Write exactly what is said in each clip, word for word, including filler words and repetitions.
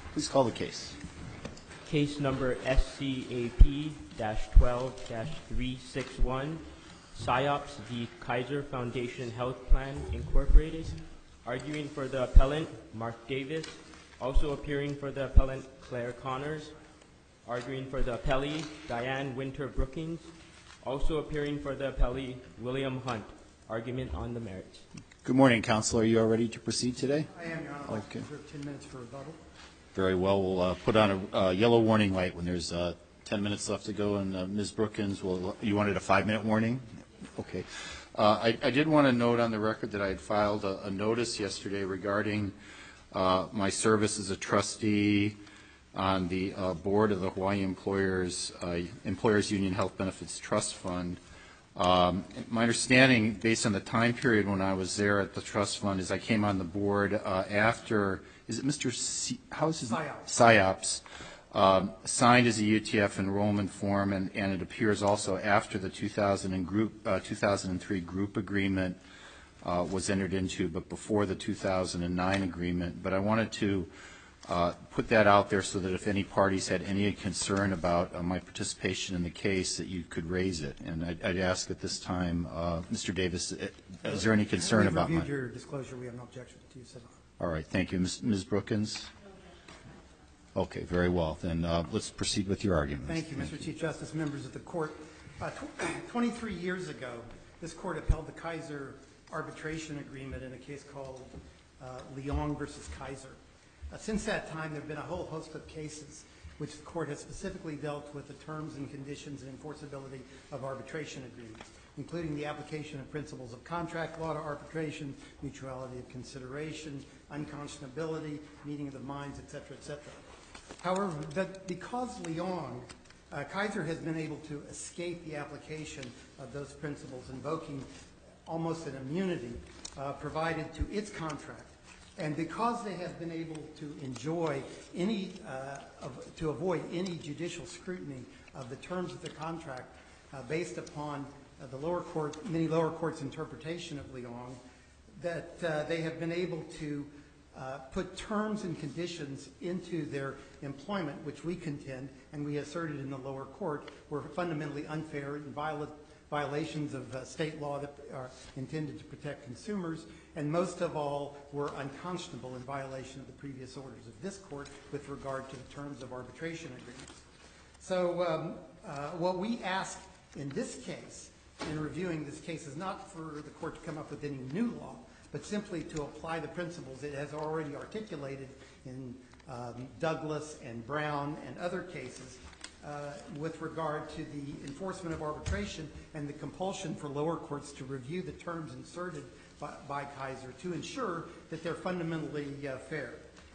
Please call the case. Case number S C A P twelve three six one, PsyOps v. Kaiser Foundation Health Plan, Incorporated. Arguing for the appellant, Mark Davis. Also appearing for the appellant, Claire Connors. Arguing for the appellee, Diane Winter Brookings. Also appearing for the appellee, William Hunt. Argument on the merits. Good morning, Counsel. Are you all ready to proceed today? I am, Your Honor. I'd like Okay. to reserve ten minutes for rebuttal. Very well. We'll uh, put on a uh, yellow warning light when there's uh, ten minutes left to go. And uh, Miz Brookins, will, you wanted a five-minute warning? Okay. Uh, I, I did want to note on the record that I had filed a, a notice yesterday regarding uh, my service as a trustee on the uh, board of the Hawaii Employers uh, Employers Union Health Benefits Trust Fund. Um, my understanding, based on the time period when I was there at the trust fund, is I came on the board uh, after, is it Mister C, how is his PsyOps. PsyOps um, signed as a U T F enrollment form, and, and it appears also after the two thousand and group, uh, two thousand three group agreement uh, was entered into, but before the two thousand nine agreement. But I wanted to Uh, put that out there so that if any parties had any concern about uh, my participation in the case, that you could raise it. And I'd, I'd ask at this time, uh, Mister Davis, is there any concern We've about my? reviewed your disclosure. We have no objection to you said. All right, thank you. Miz Miz Brookins? Okay, very well. Then uh, let's proceed with your argument. Thank you, Mister Chief Justice, members of the court. Uh, tw twenty-three years ago, this court upheld the Kaiser arbitration agreement in a case called uh, Leong versus Kaiser. Uh, since that time, there have been a whole host of cases which the court has specifically dealt with the terms and conditions and enforceability of arbitration agreements, including the application of principles of contract law to arbitration, mutuality of consideration, unconscionability, meeting of the minds, et cetera, et cetera. However, that because Leong, uh, Kaiser has been able to escape the application of those principles, invoking almost an immunity uh, provided to its contract. And because they have been able to enjoy any, uh, of, to avoid any judicial scrutiny of the terms of the contract uh, based upon uh, the lower court, many lower courts' interpretation of Leong, that uh, they have been able to uh, put terms and conditions into their employment, which we contend, and we asserted in the lower court, were fundamentally unfair and violent violations of uh, state law that are intended to protect consumers, and most of all were unconscionable in violation of the previous orders of this court with regard to the terms of arbitration agreements. So um, uh, what we ask in this case, in reviewing this case, is not for the court to come up with any new law, but simply to apply the principles it has already articulated in um, Douglas and Brown and other cases Uh, with regard to the enforcement of arbitration and the compulsion for lower courts to review the terms inserted by, by Kaiser to ensure that they're fundamentally uh, fair.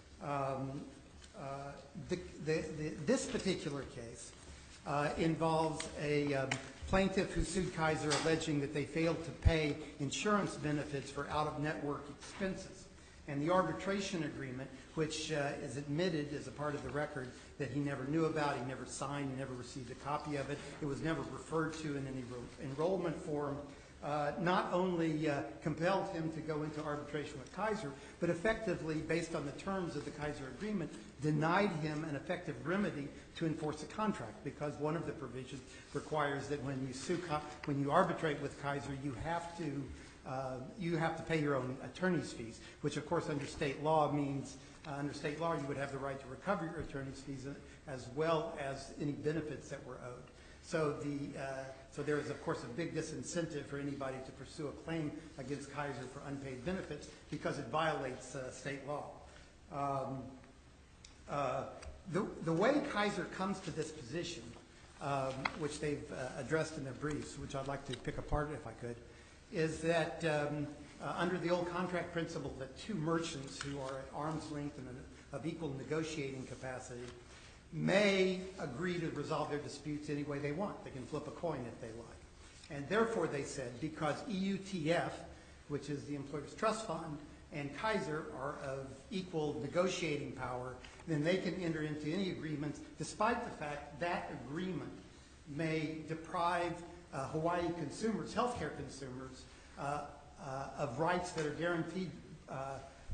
Um, uh, the, the, the, this particular case uh, involves a um, plaintiff who sued Kaiser alleging that they failed to pay insurance benefits for out-of-network expenses. And the arbitration agreement, which uh, is admitted as a part of the record that he never knew about, he never signed, he never received a copy of it, it was never referred to in any enrollment form, uh, not only uh, compelled him to go into arbitration with Kaiser, but effectively, based on the terms of the Kaiser agreement, denied him an effective remedy to enforce a contract, because one of the provisions requires that when you sue, when you arbitrate with Kaiser, you have to Uh, you have to pay your own attorney's fees, which of course under state law means, uh, under state law you would have the right to recover your attorney's fees as well as any benefits that were owed. So, the, uh, so there is of course a big disincentive for anybody to pursue a claim against Kaiser for unpaid benefits because it violates uh, state law. Um, uh, the, the way Kaiser comes to this position, um, which they've uh, addressed in their briefs, which I'd like to pick apart if I could, is that um, uh, under the old contract principle that two merchants who are at arm's length and of equal negotiating capacity may agree to resolve their disputes any way they want. They can flip a coin if they like. And therefore, they said, because E U T F, which is the Employers Trust Fund, and Kaiser are of equal negotiating power, then they can enter into any agreements despite the fact that agreement may deprive uh, Hawaii consumers, healthcare consumers, uh, uh, of rights that are guaranteed uh,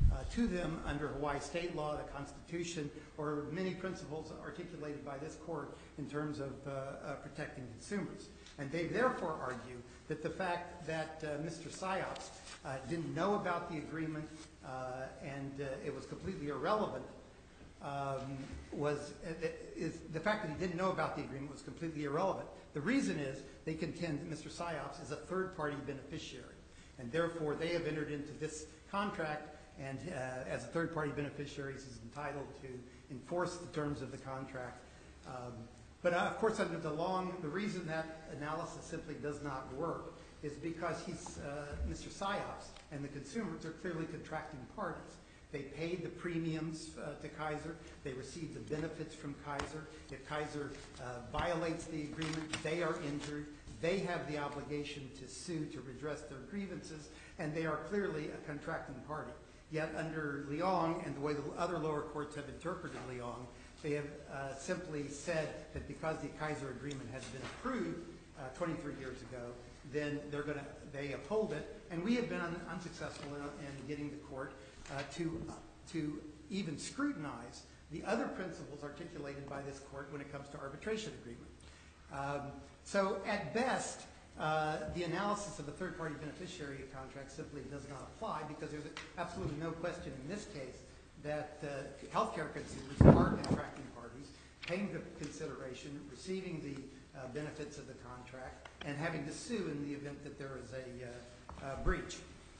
uh, to them under Hawaii state law, the Constitution, or many principles articulated by this court in terms of uh, uh, protecting consumers. And they therefore argue that the fact that uh, Mister Psyops uh, didn't know about the agreement uh, and uh, it was completely irrelevant um, was uh, is the fact that he didn't know about the agreement was completely irrelevant. The reason is they contend that Mister Psyops is a third-party beneficiary, and therefore they have entered into this contract, and uh, as a third-party beneficiary, he's entitled to enforce the terms of the contract. Um, but uh, of course, under the long, the reason that analysis simply does not work is because he's uh, Mister Psyops and the consumers are clearly contracting parties. They paid the premiums uh, to Kaiser. They received the benefits from Kaiser. If Kaiser uh, violates the agreement, they are injured. They have the obligation to sue to redress their grievances, and they are clearly a contracting party. Yet under Leong and the way the other lower courts have interpreted Leong, they have uh, simply said that because the Kaiser agreement has been approved uh, twenty-three years ago, then they're going to they uphold it. And we have been un unsuccessful in, in getting the court uh, to uh, to even scrutinize the other principles articulated by this court when it comes to arbitration agreement. Um, so at best, uh, the analysis of a third-party beneficiary contract simply does not apply, because there's absolutely no question in this case that uh, healthcare consumers are contracting parties, paying the consideration, receiving the uh, benefits of the contract, and having to sue in the event that there is a uh, uh, breach.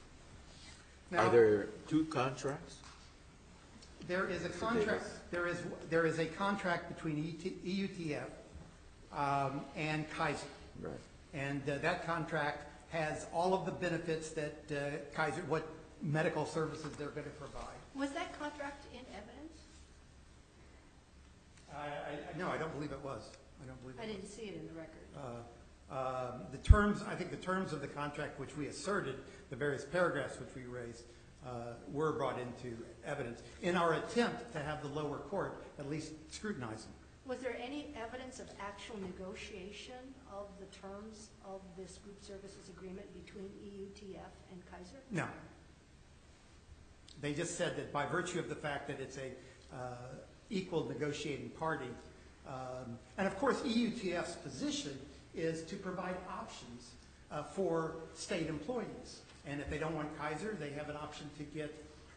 Now, Are there two contracts? There is a contract. There is there is a contract between E U T F um, and Kaiser, Right. and uh, that contract has all of the benefits that uh, Kaiser, what medical services they're going to provide. Was that contract in evidence? I, I, no, I don't believe it was. I don't believe. I it didn't was. see it in the record. Uh, um, the terms, I think the terms of the contract which we asserted, the various paragraphs which we raised, uh, were brought into evidence in our attempt to have the lower court at least scrutinize them. Was there any evidence of actual negotiation of the terms of this group services agreement between E U T F and Kaiser? No. They just said that by virtue of the fact that it's a uh, equal negotiating party, um, and of course E U T F's position is to provide options uh, for state employees. And if they don't want Kaiser, they have an option to get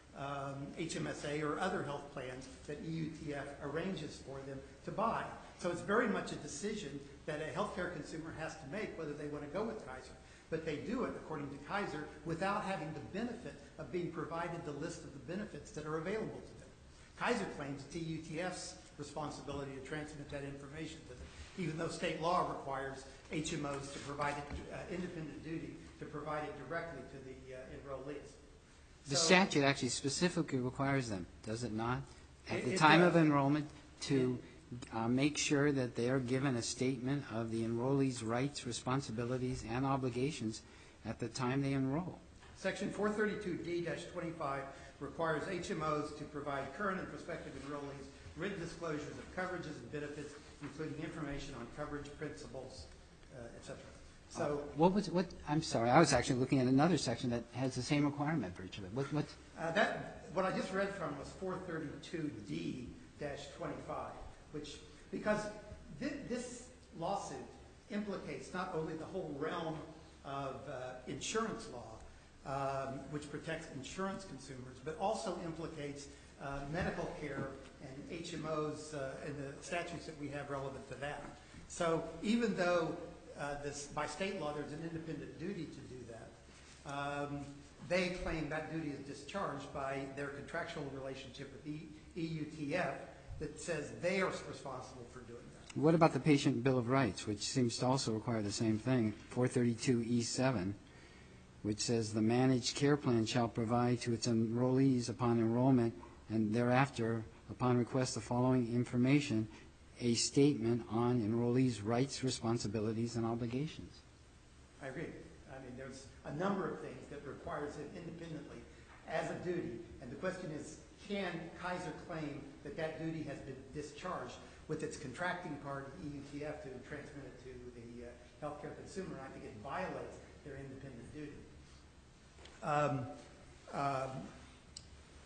um, H M S A or other health plans that E U T F arranges for them to buy. So it's very much a decision that a healthcare consumer has to make whether they want to go with Kaiser. But they do it, according to Kaiser, without having the benefit of being provided the list of the benefits that are available to them. Kaiser claims it's E U T F's responsibility to transmit that information to them, even though state law requires H M Os to provide it, uh, independent duty to provide it directly to the uh, enrollees. The So- statute actually specifically requires them, does it not, at It- the it time does. of enrollment, to uh, make sure that they are given a statement of the enrollee's rights, responsibilities, and obligations at the time they enroll. Section four thirty-two D twenty-five requires H M Os to provide current and prospective enrollees written disclosures of coverages and benefits, including information on coverage principles, uh, et cetera. So What was, what, I'm sorry, I was actually looking at another section that has the same requirement for each of them. What, what, uh, that, what I just read from was four thirty-two D twenty-five, which, because thi- this lawsuit implicates not only the whole realm of uh, insurance law, um, which protects insurance consumers, but also implicates uh, medical care and H M Os uh, and the statutes that we have relevant to that. So even though uh, this, by state law there's an independent duty to do that, um, they claim that duty is discharged by their contractual relationship with E U T F that says they are responsible for doing that. what about the Patient Bill of Rights, which seems to also require the same thing, four thirty-two E seven, which says the managed care plan shall provide to its enrollees upon enrollment and thereafter, upon request, the following information, a statement on enrollees' rights, responsibilities, and obligations. I agree. I mean, there's a number of things that requires it independently as a duty, and the question is, can Kaiser claim that that duty has been discharged with its contracting party, E U T F, to transmit it to the uh, healthcare consumer? I think it violates their independent duty. Um, um,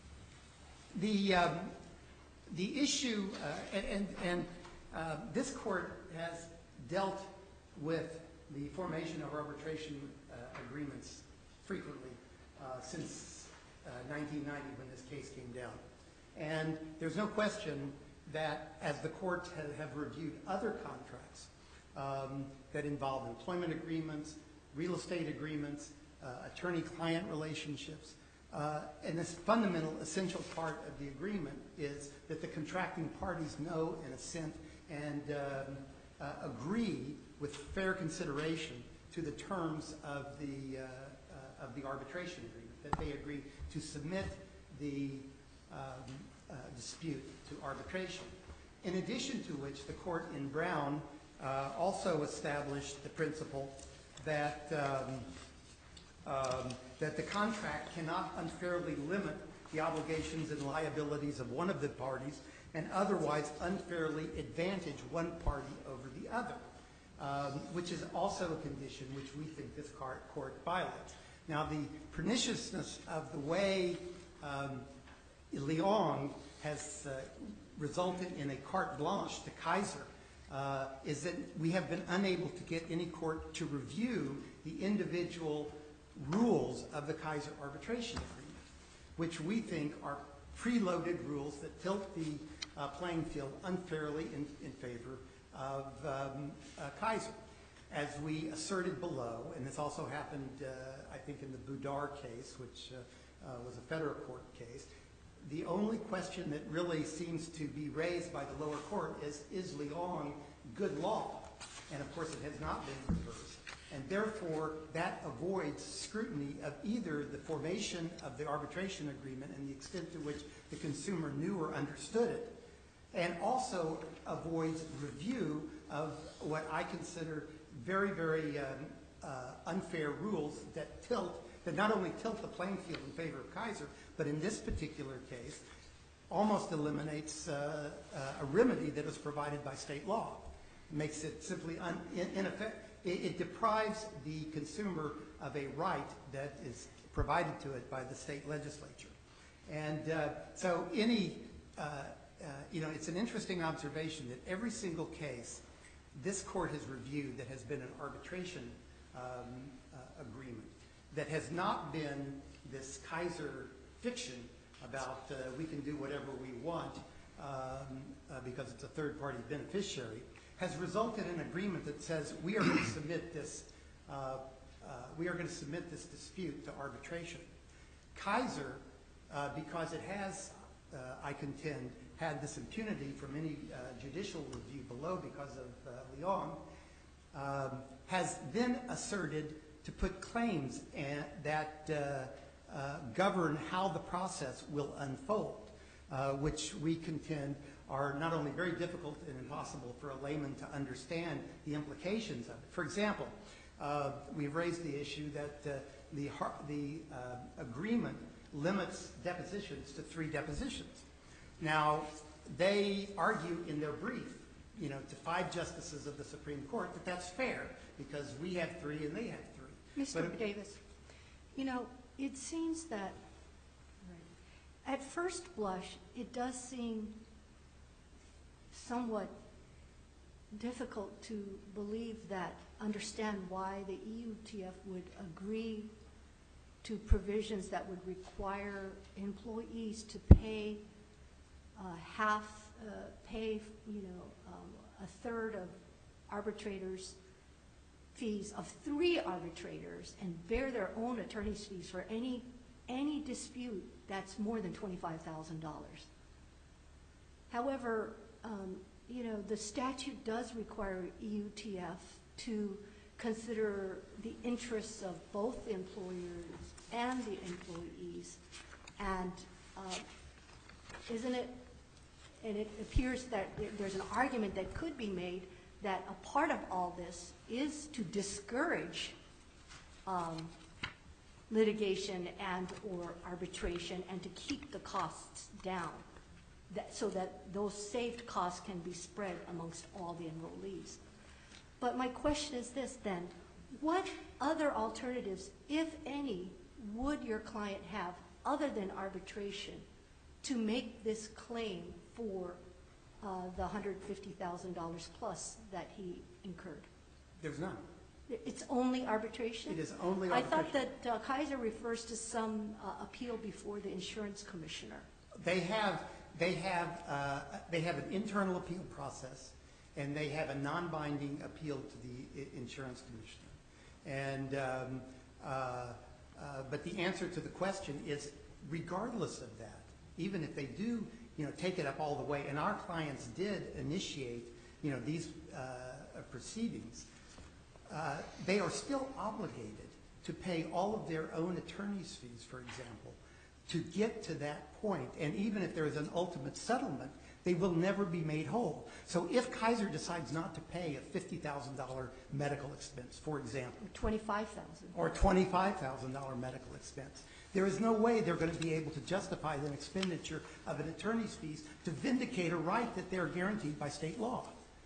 The, um, the issue, uh, and, and, and uh, this court has dealt with the formation of arbitration uh, agreements frequently uh, since uh, nineteen ninety when this case came down. And there's no question that as the courts have, have reviewed other contracts um, that involve employment agreements, real estate agreements, uh, attorney-client relationships, uh, and this fundamental essential part of the agreement is that the contracting parties know and assent and um, uh, agree with fair consideration to the terms of the, uh, uh, of the arbitration agreement, that they agree to submit the um, uh, dispute to arbitration. In addition to which, the court in Brown uh, also established the principle that um, um, that the contract cannot unfairly limit the obligations and liabilities of one of the parties and otherwise unfairly advantage one party over the other, um, which is also a condition which we think this court, court violates. Now, the perniciousness of the way um, Leong has uh, resulted in a carte blanche to Kaiser uh, is that we have been unable to get any court to review the individual rules of the Kaiser arbitration agreement, which we think are preloaded rules that tilt the uh, playing field unfairly in, in favor of um, uh, Kaiser. As we asserted below, and this also happened, uh, I think, in the Boudard case, which uh, uh, was a federal court case, the only question that really seems to be raised by the lower court is, is Leong good law? And of course it has not been reversed. And therefore that avoids scrutiny of either the formation of the arbitration agreement and the extent to which the consumer knew or understood it, and also avoids review of what I consider very, very um, uh, unfair rules that tilt, that not only tilt the playing field in favor of Kaiser, but in this particular case, almost eliminates uh, uh, a remedy that is provided by state law. It makes it simply un in, in effect, it, it deprives the consumer of a right that is provided to it by the state legislature. And uh, so any, uh, uh, you know, it's an interesting observation that every single case this court has reviewed that has been an arbitration um, uh, agreement that has not been this Kaiser fiction about uh, we can do whatever we want um, uh, because it's a third-party beneficiary, has resulted in an agreement that says we are going to submit this uh, uh, we are going to submit this dispute to arbitration. Kaiser, uh, because it has, uh, I contend, had this impunity from any uh, judicial review below because of uh, Leong, um, has then asserted to put claims and, that uh, uh, govern how the process will unfold, uh, which we contend are not only very difficult and impossible for a layman to understand the implications of it. For example, uh, we've raised the issue that uh, the, the uh, agreement limits depositions to three depositions. Now, they argue in their brief, you know, to five justices of the Supreme Court that that's fair because we have three and they have three. Mister But- Davis, you know, it seems that right, at first blush, it does seem somewhat difficult to believe that, understand why the E U T F would agree to provisions that would require employees to pay uh, half, uh, pay, you know, um, a third of arbitrators' fees of three arbitrators and bear their own attorney's fees for any any dispute that's more than twenty-five thousand dollars. However, um, you know, the statute does require E U T F to consider the interests of both the employers and the employees, and uh, isn't it, and it appears that there's an argument that could be made that a part of all this is to discourage um, litigation and or arbitration and to keep the costs down, that, so that those saved costs can be spread amongst all the enrollees. But my question is this then, what other alternatives, if any, would your client have other than arbitration to make this claim for uh, the one hundred fifty thousand dollars plus that he incurred? There's none. It's only arbitration? It is only I thought arbitration. that uh, Kaiser refers to some uh, appeal before the insurance commissioner. They have, they have, uh, they have an internal appeal process, and they have a non-binding appeal to the i- insurance commissioner. And, um, uh, uh, but the answer to the question is, regardless of that, even if they do, you know, take it up all the way, and our clients did initiate, you know, these uh, proceedings, uh, they are still obligated to pay all of their own attorney's fees, for example, to get to that point. And even if there is an ultimate settlement, they will never be made whole. So if Kaiser decides not to pay a fifty thousand dollars medical expense, for example, twenty-five thousand dollars. or twenty-five thousand dollars medical expense, there is no way they're going to be able to justify the expenditure of an attorney's fees to vindicate a right that they're guaranteed by state law.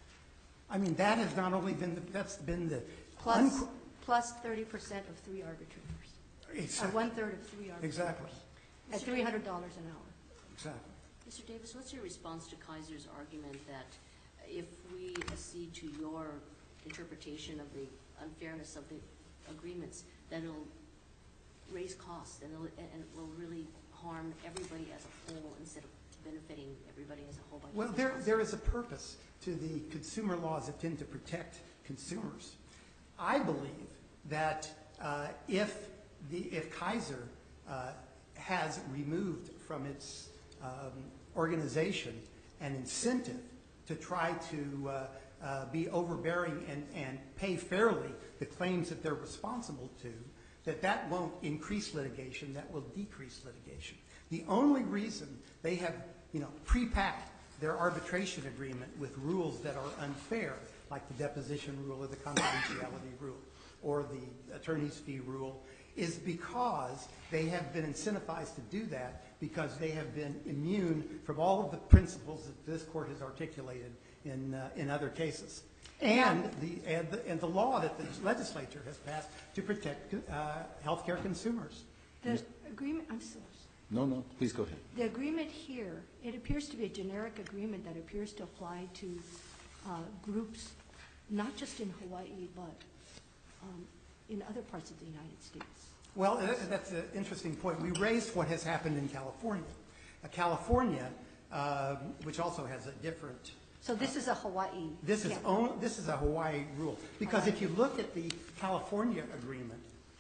I mean, that has not only been, the, that's been the... Plus, unqu- plus thirty percent of three arbitrators, or Exactly. one-third of three arbitrators. Exactly. At three hundred dollars an hour. Exactly. Mister Davis, what's your response to Kaiser's argument that if we accede to your interpretation of the unfairness of the agreements, that it'll raise costs and it'll, and it will really harm everybody as a whole instead of benefiting everybody as a whole by Well, keeping there, costs? there is a purpose to the consumer laws that tend to protect consumers. I believe that uh, if the if Kaiser uh, has removed from its um, organization an incentive to try to uh, uh, be overbearing and, and pay fairly the claims that they're responsible to, that that won't increase litigation, that will decrease litigation. The only reason they have, you know, pre-packed their arbitration agreement with rules that are unfair, like the deposition rule or the confidentiality rule or the attorney's fee rule, is because they have been incentivized to do that because they have been immune from all of the principles that this court has articulated in uh, in other cases, and the, and the and the law that the legislature has passed to protect uh, healthcare consumers. The agreement, I'm sorry. No, no, please go ahead. The agreement here, it appears to be a generic agreement that appears to apply to uh, groups, not just in Hawaii, but um, in other parts of the United States. Well, that- that's an interesting point. We raised what has happened in California. Uh, California, uh, which also has a different, So this is a Hawaii. this is yeah. own, this is a Hawaii rule. Because if you look at the California agreement,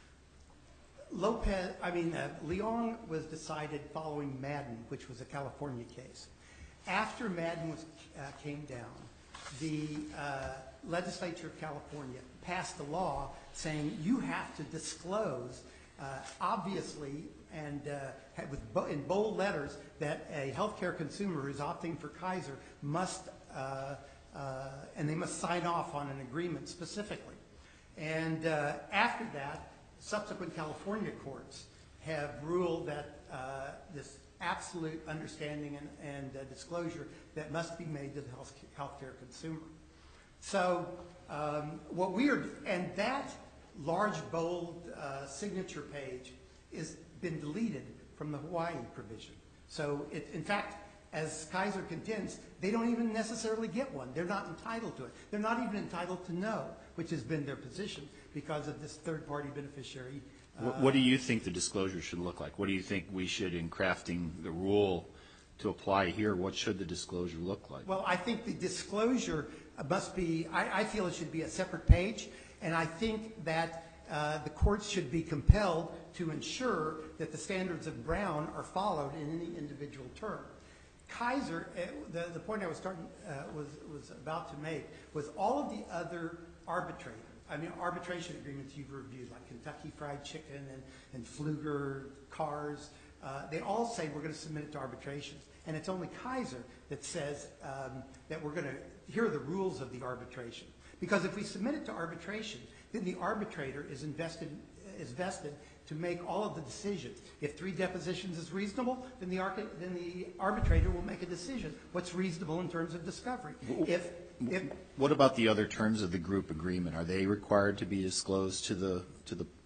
Lopez, I mean, uh, Leong was decided following Madden, which was a California case. After Madden was, uh, came down, the uh, legislature of California passed a law saying you have to disclose, uh, obviously, and uh, had with bo- in bold letters, that a healthcare consumer who's opting for Kaiser must, uh, uh, and they must sign off on an agreement specifically. And uh, after that, subsequent California courts have ruled that uh, this absolute understanding and, and uh, disclosure that must be made to the health healthcare consumer. So um, what we are, and that large, bold uh, signature page has been deleted from the Hawaii provision. So it, in fact, as Kaiser contends, they don't even necessarily get one. They're not entitled to it. They're not even entitled to know, which has been their position because of this third-party beneficiary. Uh, What, what do you think the disclosure should look like? What do you think we should, in crafting the rule to apply here, what should the disclosure look like? Well, I think the disclosure must be, I, I feel it should be a separate page, and I think that uh, the courts should be compelled to ensure that the standards of Brown are followed in any individual term. Kaiser, uh, the, the point I was starting, uh, was, was about to make, was all of the other arbitrators, I mean, arbitration agreements you've reviewed, like Kentucky Fried Chicken and, and Fluger, Cars, uh, they all say we're going to submit it to arbitration. And it's only Kaiser that says um, that we're going to, here are the rules of the arbitration. Because if we submit it to arbitration, then the arbitrator is invested, is vested to make all of the decisions. If three depositions is reasonable, then the, arch- then the arbitrator will make a decision. What's reasonable in terms of discovery? If, if What about the other terms of the group agreement? Are they required to be disclosed to the, to the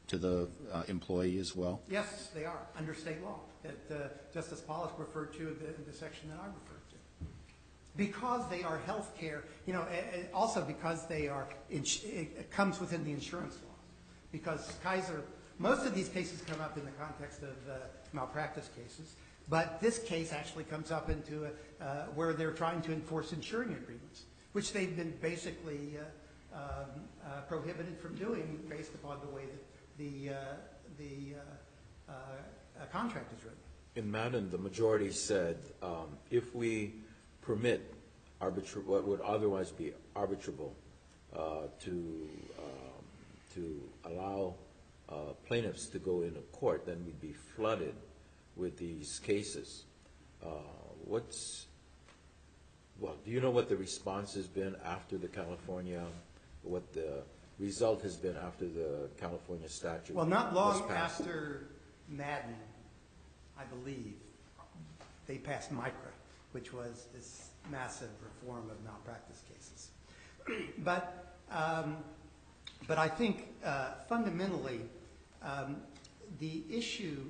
to the uh, employee as well? Yes, they are, under state law, that uh, Justice Pollack referred to in the, in the section that I referred to. Because they are health care, you know, a- a- also because they are, ins- it it comes within the insurance law. Because Kaiser, most of these cases come up in the context of uh, malpractice cases, but this case actually comes up into a, uh, where they're trying to enforce insuring agreements, which they've been basically uh, um, uh, prohibited from doing based upon the way that the, uh, the uh, uh, uh, contract is written. In Madden, the majority said um, if we permit arbitra- what would otherwise be arbitrable uh, to um, to allow uh, plaintiffs to go into court, then we'd be flooded with these cases. Uh, what's well? Do you know what the response has been after the California? What the result has been after the California statute? Well, not was long passed? after Madden, I believe, they passed MICRA, which was this massive reform of malpractice cases. but, um, but I think uh, fundamentally, um, the issue,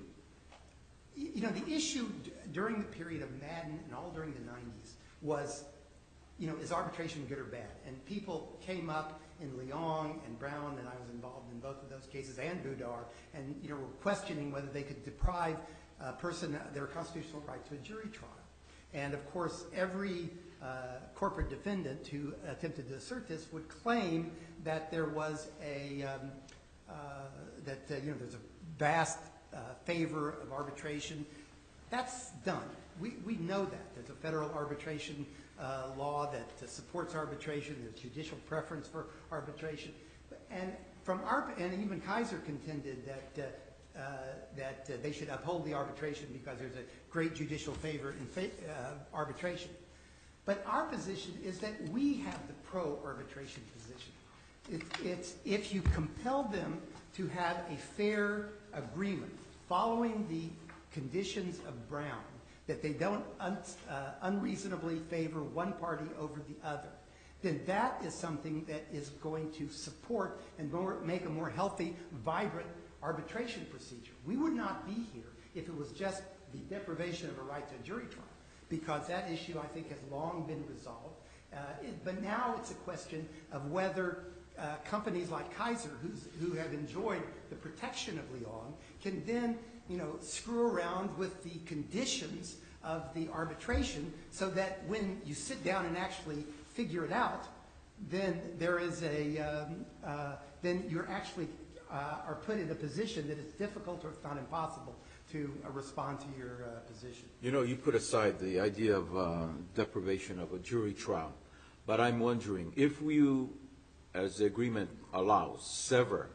you know, the issue d- during the period of Madden and all during the nineties was, you know, is arbitration good or bad? And people came up in Leong and Brown, and I was involved in both of those cases, and Boudar, and, you know, were questioning whether they could deprive a person their constitutional right to a jury trial. And of course, every uh, corporate defendant who attempted to assert this would claim that there was a, um, uh, that, uh, you know, there's a vast uh, favor of arbitration. That's done. We, we know that. There's a federal arbitration uh, law that uh, supports arbitration. There's judicial preference for arbitration. And from our, and even Kaiser contended that uh, Uh, that uh, they should uphold the arbitration because there's a great judicial favor in fa- uh, arbitration. But our position is that we have the pro-arbitration position. It, it's if you compel them to have a fair agreement following the conditions of Brown, that they don't un- uh, unreasonably favor one party over the other, then that is something that is going to support and more, make a more healthy, vibrant arbitration procedure. We would not be here if it was just the deprivation of a right to a jury trial, because that issue, I think, has long been resolved. Uh, it, but now it's a question of whether uh, companies like Kaiser, who's, who have enjoyed the protection of Leong, can then, you know, screw around with the conditions of the arbitration so that when you sit down and actually figure it out, then there is a, um, uh, then you're actually Uh, are put in a position that is difficult or if not impossible to uh, respond to your uh, position. You know, you put aside the idea of uh, deprivation of a jury trial, but I'm wondering if you, as the agreement allows, sever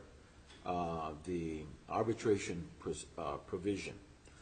uh, the arbitration pros- uh, provision,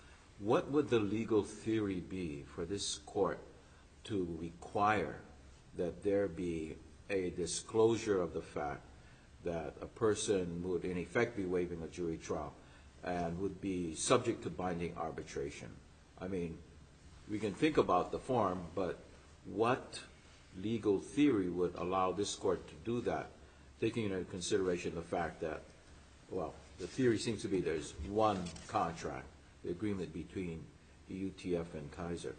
what would the legal theory be for this court to require that there be a disclosure of the fact that a person would in effect be waiving a jury trial and would be subject to binding arbitration? I mean, we can think about the form, but what legal theory would allow this court to do that, taking into consideration the fact that, well, the theory seems to be there's one contract, the agreement between the U T F and Kaiser.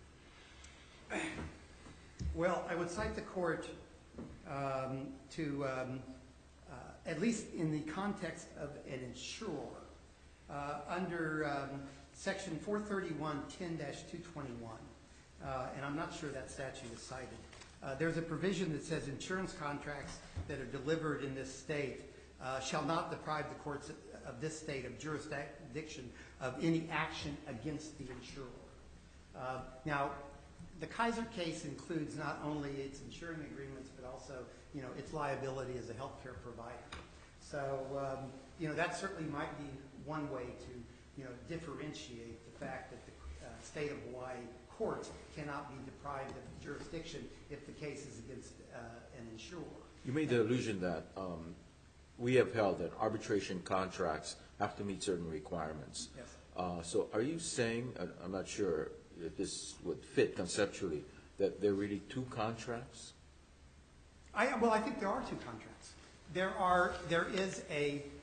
Well, I would cite the court um, to um, Uh, at least in the context of an insurer, uh, under um, section four thirty-one ten dash two twenty-one, uh, and I'm not sure that statute is cited. Uh, there's a provision that says insurance contracts that are delivered in this state uh, shall not deprive the courts of this state of jurisdiction of any action against the insurer. Uh, now, the Kaiser case includes not only its insuring agreements, but also, you know, its liability as a healthcare provider. So, um, you know, that certainly might be one way to, you know, differentiate the fact that the uh, state of Hawaii courts cannot be deprived of jurisdiction if the case is against uh, an insurer. You made the allusion that um, we have held that arbitration contracts have to meet certain requirements. Yes. Uh, so are you saying, I'm not sure if this would fit conceptually, that there are really two contracts? I, well, I think there are two contracts. There are, there is a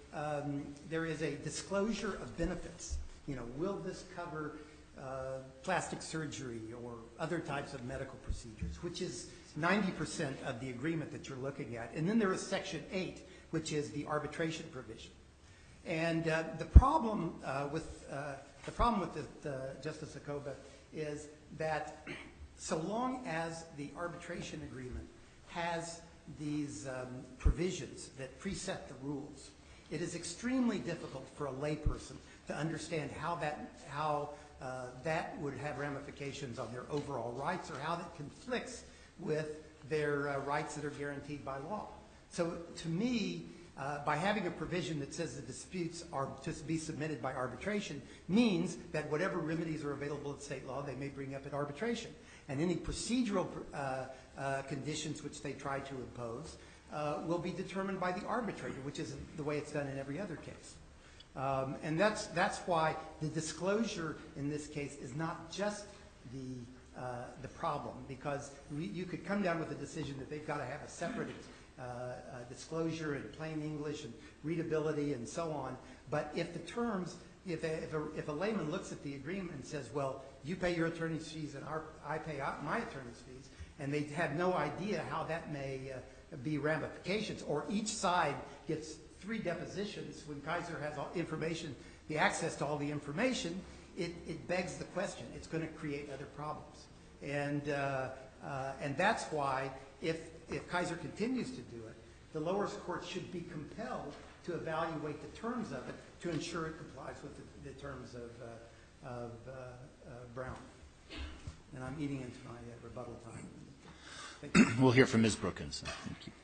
um, there is a disclosure of benefits. You know, will this cover uh, plastic surgery or other types of medical procedures, which is ninety percent of the agreement that you're looking at. And then there is Section eight, which is the arbitration provision. And uh, the problem uh, with uh, the problem with the, the Justice Acoba is that so long as the arbitration agreement has these um, provisions that preset the rules, it is extremely difficult for a layperson to understand how that how uh, that would have ramifications on their overall rights, or how that conflicts with their uh, rights that are guaranteed by law. So to me, uh, by having a provision that says the disputes are to be submitted by arbitration means that whatever remedies are available at state law, they may bring up at arbitration. And any procedural uh, uh, conditions which they try to impose uh, will be determined by the arbitrator, which is the way it's done in every other case. Um, and that's, that's why the disclosure in this case is not just the Uh, the problem, because we, you could come down with a decision that they've got to have a separate uh, uh, disclosure in plain English and readability and so on. But if the terms, if a, if a, if a layman looks at the agreement and says, well, you pay your attorney's fees and our, I pay my attorney's fees, and they have no idea how that may uh, be ramifications, or each side gets three depositions when Kaiser has all information, the access to all the information, it, it begs the question. It's going to create other problems. And, uh, uh, and that's why if, if Kaiser continues to do it, the lower court should be compelled to evaluate the terms of it to ensure it complies with the, the terms of, uh, of uh, uh, Brown. And I'm eating into my uh, rebuttal time. Thank you. We'll hear from Miz Brookins. Thank you.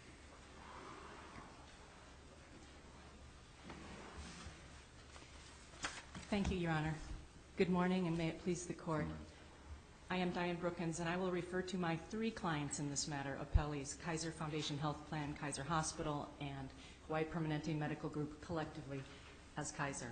Thank you, Your Honor. Good morning, and may it please the Court. I am Diane Brookins, and I will refer to my three clients in this matter, appellees, Kaiser Foundation Health Plan, Kaiser Hospital, and Y Permanente Medical Group collectively as Kaiser.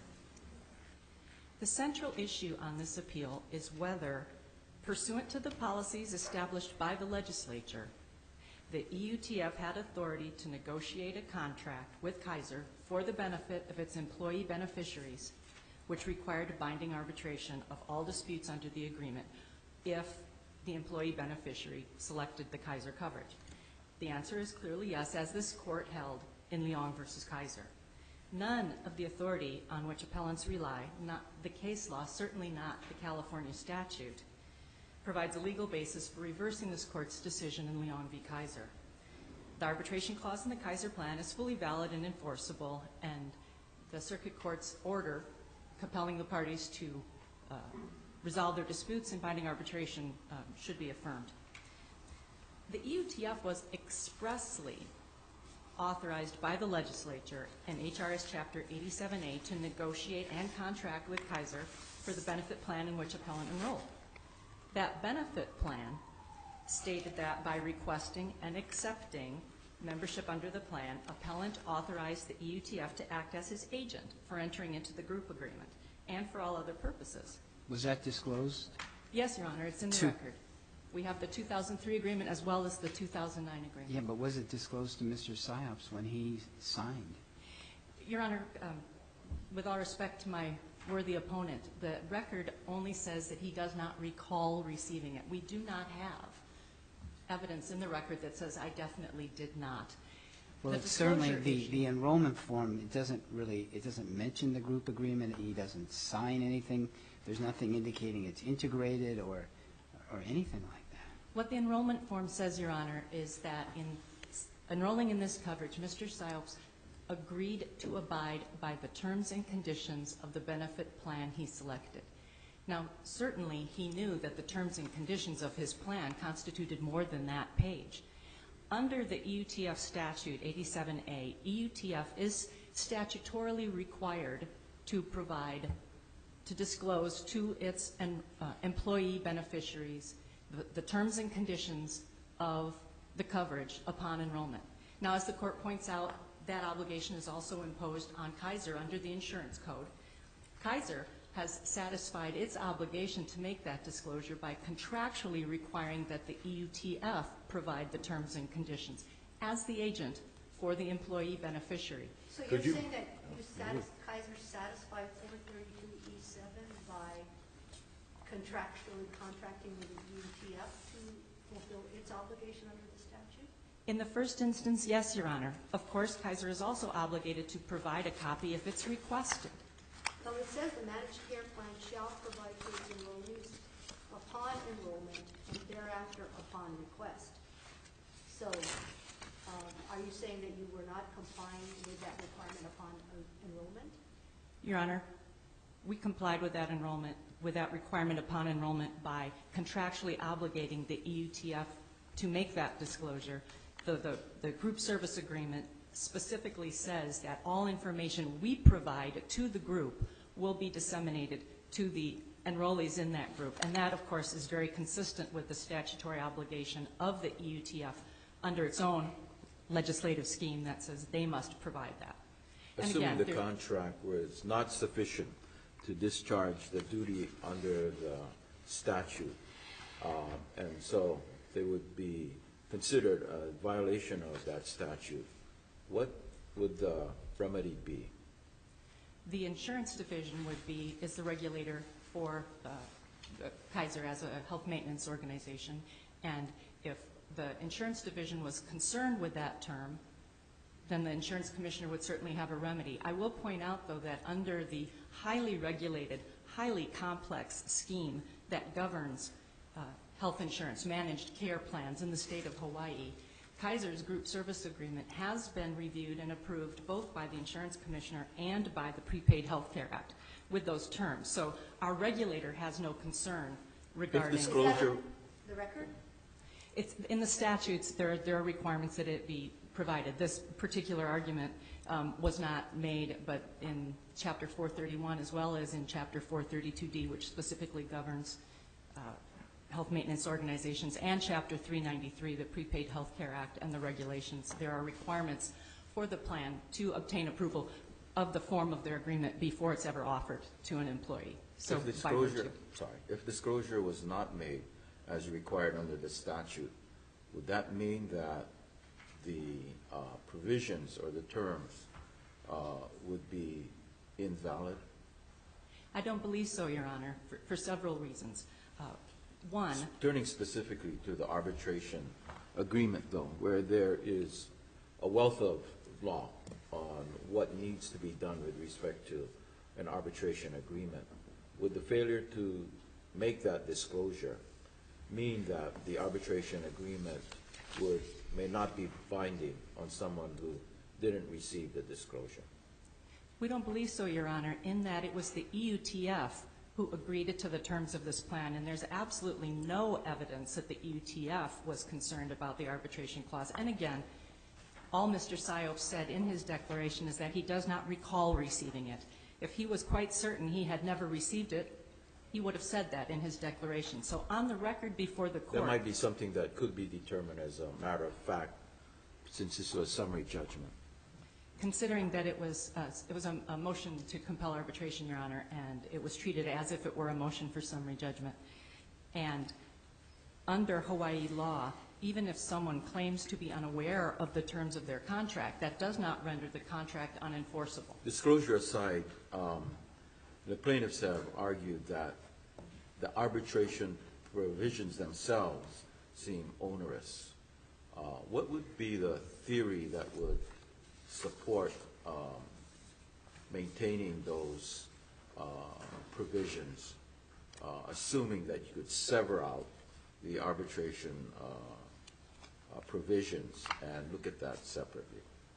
The central issue on this appeal is whether, pursuant to the policies established by the legislature, the E U T F had authority to negotiate a contract with Kaiser for the benefit of its employee beneficiaries, which required binding arbitration of all disputes under the agreement if the employee beneficiary selected the Kaiser coverage. The answer is clearly yes, as this court held in Leong versus Kaiser. None of the authority on which appellants rely, not the case law, certainly not the California statute, provides a legal basis for reversing this court's decision in Leong v. Kaiser. The arbitration clause in the Kaiser plan is fully valid and enforceable, and the circuit court's order compelling the parties to uh, resolve their disputes in binding arbitration um, should be affirmed. The E U T F was expressly authorized by the legislature in H R S Chapter eighty-seven A to negotiate and contract with Kaiser for the benefit plan in which appellant enrolled. That benefit plan stated that by requesting and accepting membership under the plan, appellant authorized the E U T F to act as his agent for entering into the group agreement and for all other purposes. Was that disclosed? Yes, Your Honor, it's in the To- record. We have the two thousand three agreement as well as the two thousand nine agreement. Yeah, but was it disclosed to Mister Psyops when he signed? Your Honor, um, with all respect to my worthy opponent, the record only says that he does not recall receiving it. We do not have evidence in the record that says I definitely did not. Well, The it's certainly disclosure the, issue- the enrollment form, it doesn't really, it doesn't mention the group agreement, he doesn't sign anything, there's nothing indicating it's integrated or, or anything like that. What the enrollment form says, Your Honor, is that in s- enrolling in this coverage, Mister Psyops agreed to abide by the terms and conditions of the benefit plan he selected. Now, certainly he knew that the terms and conditions of his plan constituted more than that page. Under the E U T F statute eighty-seven A, E U T F is statutorily required to provide, to disclose to its en- uh, employee beneficiaries the, the terms and conditions of the coverage upon enrollment. Now, as the court points out, that obligation is also imposed on Kaiser under the insurance code. Kaiser has satisfied its obligation to make that disclosure by contractually requiring that the E U T F provide the terms and conditions as the agent for the employee beneficiary. So you're Could you- saying that you satis- Kaiser satisfied four thirty-two E seven by contractually contracting with the U T F to fulfill its obligation under the statute? In the first instance, yes, Your Honor. Of course, Kaiser is also obligated to provide a copy if it's requested. So it says the managed care plan shall provide to its enrollees upon enrollment and thereafter upon request. So um, are you saying that you were not complying with that requirement upon uh, enrollment? Your Honor, we complied with that enrollment, with that requirement upon enrollment by contractually obligating the E U T F to make that disclosure. The, the, the group service agreement specifically says that all information we provide to the group will be disseminated to the enrollees in that group. And that, of course, is very consistent with the statutory obligation of the E U T F under its own legislative scheme that says they must provide that. And Assuming again, the there- contract was not sufficient to discharge the duty under the statute, uh, and so they would be considered a violation of that statute, what would the remedy be? The insurance division would be, is the regulator for uh, the Kaiser as a health maintenance organization. And if the insurance division was concerned with that term, then the insurance commissioner would certainly have a remedy. I will point out, though, that under the highly regulated, highly complex scheme that governs uh, health insurance, managed care plans in the state of Hawaii, Kaiser's group service agreement has been reviewed and approved both by the insurance commissioner and by the Prepaid Health Care Act with those terms. So our regulator has no concern regarding... If disclosure... Is that the record? It's, in the statutes, there, there are requirements that it be provided. This particular argument um, was not made, but in Chapter four thirty-one as well as in Chapter four thirty-two D, which specifically governs uh, health maintenance organizations, and Chapter three ninety-three, the Prepaid Health Care Act and the regulations, there are requirements for the plan to obtain approval of the form of their agreement before it's ever offered to an employee. So If by disclosure, virtue- sorry, if disclosure was not made as required under the statute, would that mean that the uh, provisions or the terms uh, would be invalid? I don't believe so, Your Honor, for, for several reasons. Uh, one, Turning specifically to the arbitration agreement, though, where there is a wealth of law on what needs to be done with respect to an arbitration agreement, would the failure to make that disclosure mean that the arbitration agreement would may not be binding on someone who didn't receive the disclosure? we don't believe so, Your Honor, in that it was the E U T F who agreed to the terms of this plan, and there's absolutely no evidence that the E U T F was concerned about the arbitration clause. And again, all Mister Siop said in his declaration is that he does not recall receiving it. If he was quite certain he had never received it, he would have said that in his declaration. So on the record before the court... That might be something that could be determined as a matter of fact, since this was a summary judgment. Considering that it was, uh, it was a, a motion to compel arbitration, Your Honor, and it was treated as if it were a motion for summary judgment. And under Hawaii law, even if someone claims to be unaware of the terms of their contract, that does not render the contract unenforceable. Disclosure aside, um, the plaintiffs have argued that the arbitration provisions themselves seem onerous. Uh, what would be the theory that would support um, maintaining those uh, provisions, uh, assuming that you could sever out the arbitration uh, uh, provisions and look at that separately?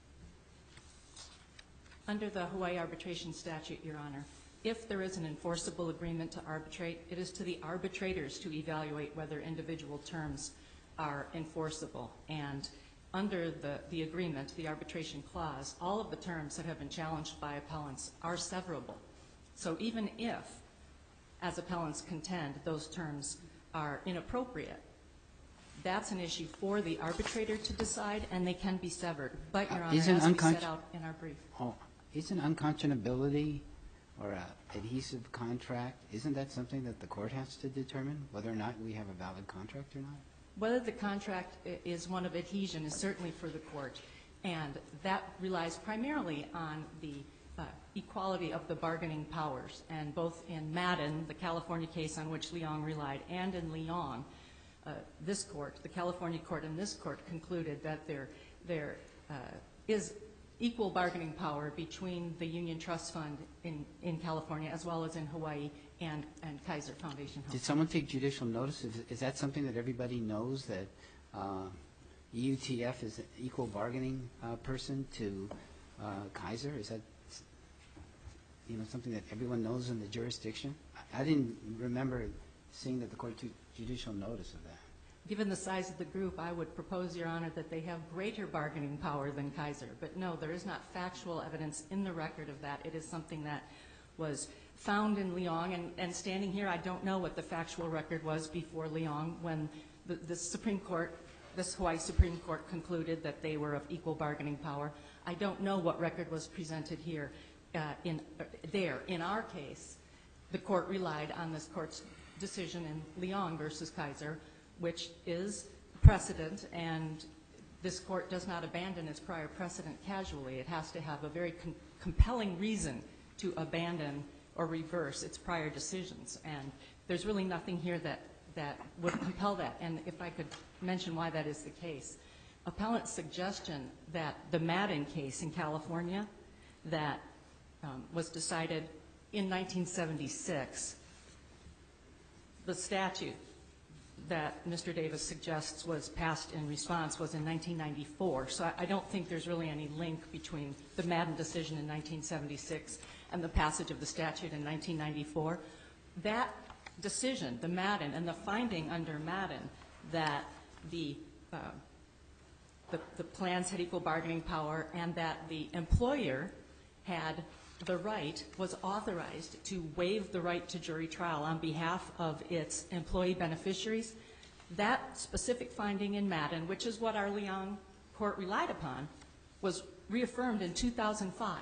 Under the Hawaii arbitration statute, Your Honor, if there is an enforceable agreement to arbitrate, it is to the arbitrators to evaluate whether individual terms are enforceable. And under the, the agreement, the arbitration clause, all of the terms that have been challenged by appellants are severable. So even if, as appellants contend, those terms are inappropriate, that's an issue for the arbitrator to decide, and they can be severed. But, Your Uh, Honor, isn't as we unconsci- set out in our brief. Oh, isn't unconscionability or a adhesive contract, isn't that something that the court has to determine, whether or not we have a valid contract or not? Whether the contract i- is one of adhesion is certainly for the court. And that relies primarily on the uh, equality of the bargaining powers. And both in Madden, the California case on which Leong relied, and in Leong, uh, this court, the California court and this court concluded that there, there uh, is equal bargaining power between the Union Trust Fund in, in California as well as in Hawaii and, and Kaiser Foundation Health. Did someone take judicial notice? Is, is that something that everybody knows, that uh, E U T F is an equal bargaining uh, person to uh, Kaiser? Is that, you know, something that everyone knows in the jurisdiction? I, I didn't remember seeing that the court took judicial notice of that. Given the size of the group, I would propose, Your Honor, that they have greater bargaining power than Kaiser. But no, there is not factual evidence in the record of that. It is something that was found in Leong. And, and standing here, I don't know what the factual record was before Leong when the, the Supreme Court, this Hawaii Supreme Court concluded that they were of equal bargaining power. I don't know what record was presented here uh, in uh, there. In our case, the court relied on this court's decision in Leong versus Kaiser, which is precedent, and this court does not abandon its prior precedent casually. It has to have a very com compelling reason to abandon or reverse its prior decisions, and there's really nothing here that, that would compel that. And if I could mention why that is the case, appellant's suggestion that the Madden case in California that um, was decided in nineteen seventy-six, the statute that Mister Davis suggests was passed in response was in nineteen ninety-four. So I, I don't think there's really any link between the Madden decision in nineteen seventy-six and the passage of the statute in nineteen ninety-four. That decision, the Madden, and the finding under Madden that the, uh, the, the plans had equal bargaining power and that the employer had the right, was authorized to waive the right to jury trial on behalf of its employee beneficiaries. That specific finding in Madden, which is what our Leong court relied upon, was reaffirmed in two thousand five.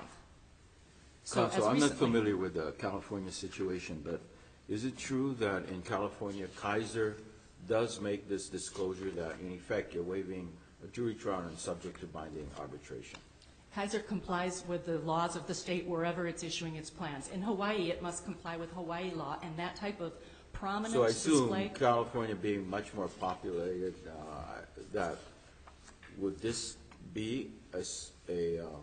So, Counsel, as I'm not recently- familiar with the California situation, but is it true that in California, Kaiser does make this disclosure that in effect you're waiving a jury trial and subject to binding arbitration? Kaiser complies with the laws of the state wherever it's issuing its plans. In Hawaii, it must comply with Hawaii law, and that type of prominent So I assume display. California being much more populated, uh, that would this be a, s- a, uh,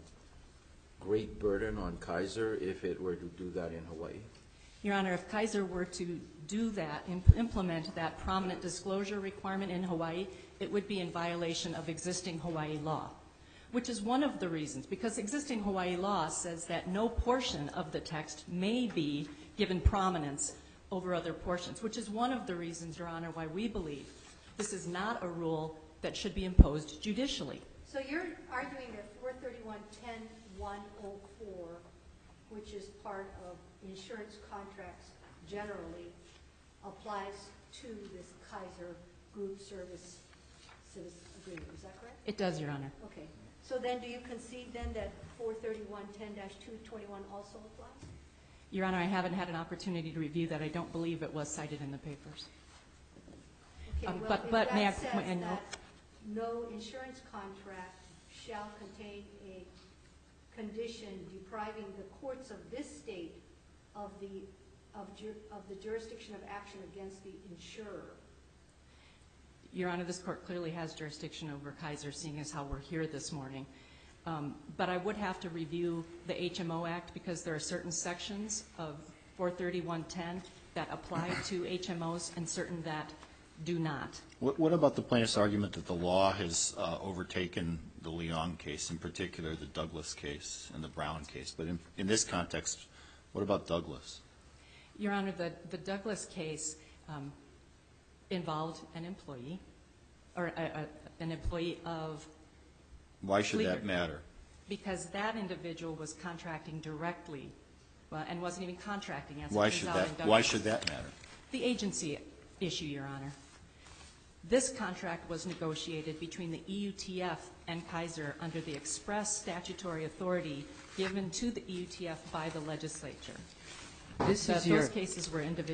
great burden on Kaiser if it were to do that in Hawaii? Your Honor, if Kaiser were to do that, imp implement that prominent disclosure requirement in Hawaii, it would be in violation of existing Hawaii law, which is one of the reasons, because existing Hawaii law says that no portion of the text may be given prominence over other portions, which is one of the reasons, Your Honor, why we believe this is not a rule that should be imposed judicially. So you're arguing that four thirty-one ten one oh four, which is part of insurance contracts generally, applies to this Kaiser Group Service Citizen Agreement. Is that correct? It does, Your Honor. Okay. So then do you concede then that four thirty-one ten two twenty-one also applies? Your Honor, I haven't had an opportunity to review that. I don't believe it was cited in the papers. Okay, Um, well, but- if but may I- that says may I know- that no insurance contract shall contain a condition depriving the courts of this state of the, of ju of the jurisdiction of action against the insurer. Your Honor, this court clearly has jurisdiction over Kaiser, seeing as how we're here this morning. Um, but I would have to review the H M O Act because there are certain sections of four thirty-one ten that apply to H M Os and certain that do not. What, what about the plaintiff's argument that the law has uh, overtaken the Leong case, in particular the Douglas case and the Brown case? But in, in this context, what about Douglas? Your Honor, the, the Douglas case um, involved an employee, or a, a, an employee of Why should Leader. that matter? Because that individual was contracting directly, well, and wasn't even contracting as it Why turns should out that, in Douglas. why should that matter? The agency issue, Your Honor. This contract was negotiated between the E U T F and Kaiser under the express statutory authority given to the E U T F by the legislature. This That is your, those cases were individual.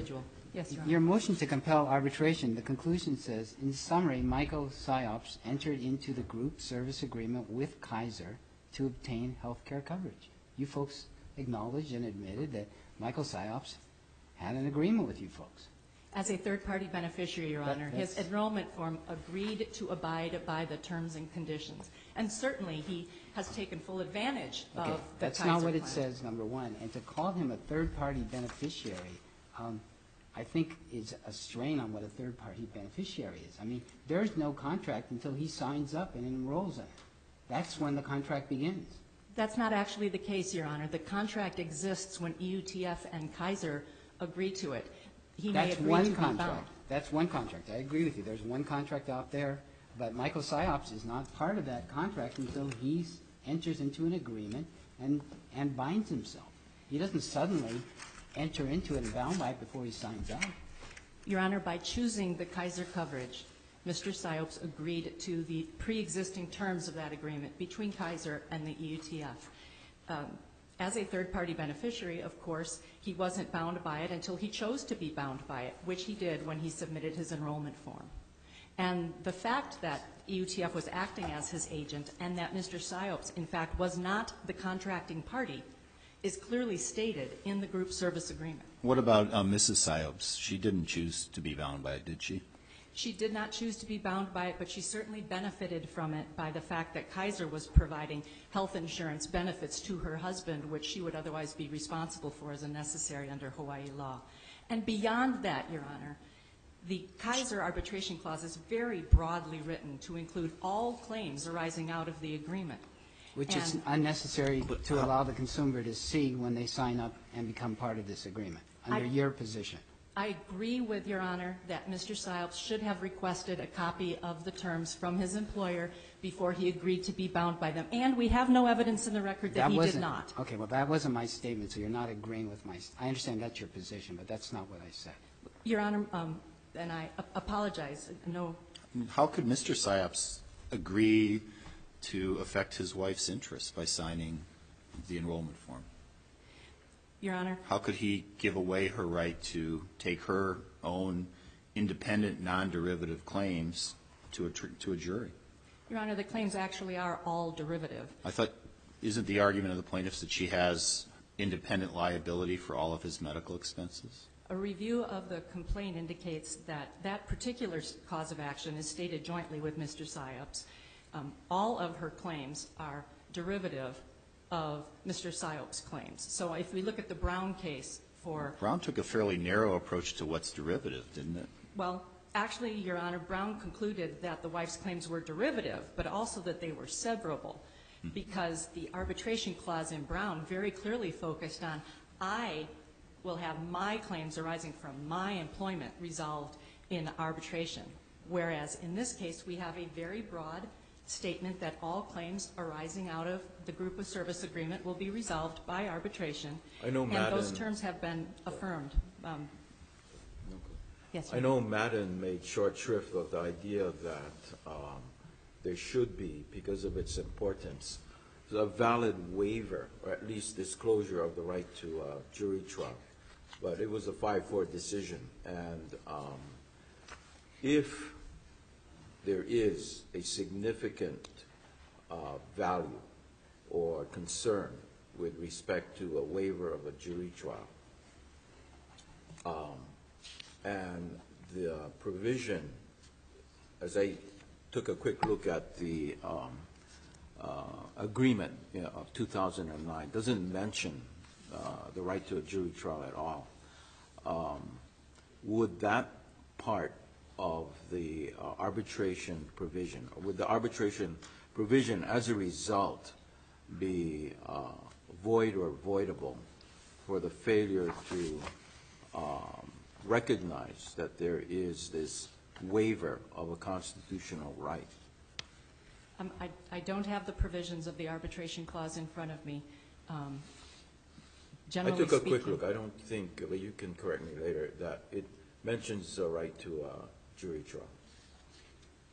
Yes, Your Honor. Your motion to compel arbitration, the conclusion says, in summary, Michael Psyops entered into the group service agreement with Kaiser to obtain health care coverage. You folks acknowledged and admitted that Michael Psyops had an agreement with you folks. As a third-party beneficiary, Your That- Honor, his that's- enrollment form agreed to abide by the terms and conditions. And certainly, he has taken full advantage Okay, of the that's Kaiser not what it plan. says, number one. And to call him a third-party beneficiary, um, I think is a strain on what a third-party beneficiary is. I mean, there's no contract until he signs up and enrolls in it. That's when the contract begins. That's not actually the case, Your Honor. The contract exists when E U T F and Kaiser agree to it. He may That's agree one to be bound. contract. That's one contract. I agree with you. There's one contract out there, but Michael Psyops is not part of that contract until he enters into an agreement and, and binds himself. He doesn't suddenly enter into it and bound by it before he signs up. Your Honor, by choosing the Kaiser coverage, Mister Psyops agreed to the pre-existing terms of that agreement between Kaiser and the E U T F. Um, as a third-party beneficiary, of course, he wasn't bound by it until he chose to be bound by it, which he did when he submitted his enrollment form. And the fact that E U T F was acting as his agent and that Mister Psyops, in fact, was not the contracting party is clearly stated in the group service agreement. What about uh, Missus Psyops? She didn't choose to be bound by it, did she? She did not choose to be bound by it, but she certainly benefited from it by the fact that Kaiser was providing health insurance benefits to her husband, which she would otherwise be responsible for as a necessary under Hawaii law. And beyond that, Your Honor, the Kaiser arbitration clause is very broadly written to include all claims arising out of the agreement. Which is And- unnecessary to allow the consumer to see when they sign up and become part of this agreement, under I- your position. I agree with Your Honor that Mister Psyops should have requested a copy of the terms from his employer before he agreed to be bound by them. And we have no evidence in the record that, he did wasn't- not. Okay, well, that wasn't my statement, so you're not agreeing with my, I understand that's your position, but that's not what I said. Your Honor, um, and I a- apologize. No, How could Mister Psyops agree to affect his wife's interests by signing the enrollment form? Your Honor, How could he give away her right to take her own independent, non-derivative claims to a, tr- to a jury? Your Honor, the claims actually are all derivative. I thought, isn't the argument of the plaintiffs that she has independent liability for all of his medical expenses? A review of the complaint indicates that that particular s- cause of action is stated jointly with Mister Psyops. Um, all of her claims are derivative of Mister Psyops' claims. So if we look at the Brown case for, Brown took a fairly narrow approach to what's derivative, didn't it? well, actually, Your Honor, Brown concluded that the wife's claims were derivative, but also that they were severable, because the arbitration clause in Brown very clearly focused on, I will have my claims arising from my employment resolved in arbitration, whereas in this case, we have a very broad statement that all claims arising out of the group of service agreement will be resolved by arbitration. I know And those Madden- terms have been affirmed. Um, Yes, I sir. know Madden made short shrift of the idea that um, there should be, because of its importance, a valid waiver, or at least disclosure of the right to uh, jury trial. But it was a five four decision, and um, if there is a significant uh, value or concern with respect to a waiver of a jury trial, um, and the provision, as I took a quick look at the um, uh, agreement, you know, of two thousand nine, doesn't mention uh, the right to a jury trial at all. Um, would that part of the uh, arbitration provision, or would the arbitration provision as a result be uh, void or voidable for the failure to um, recognize that there is this waiver of a constitutional right? Um, I, I don't have the provisions of the arbitration clause in front of me. Um, I Generally took a speaking, quick look. I don't think, but you can correct me later, that it mentions the right to a jury trial.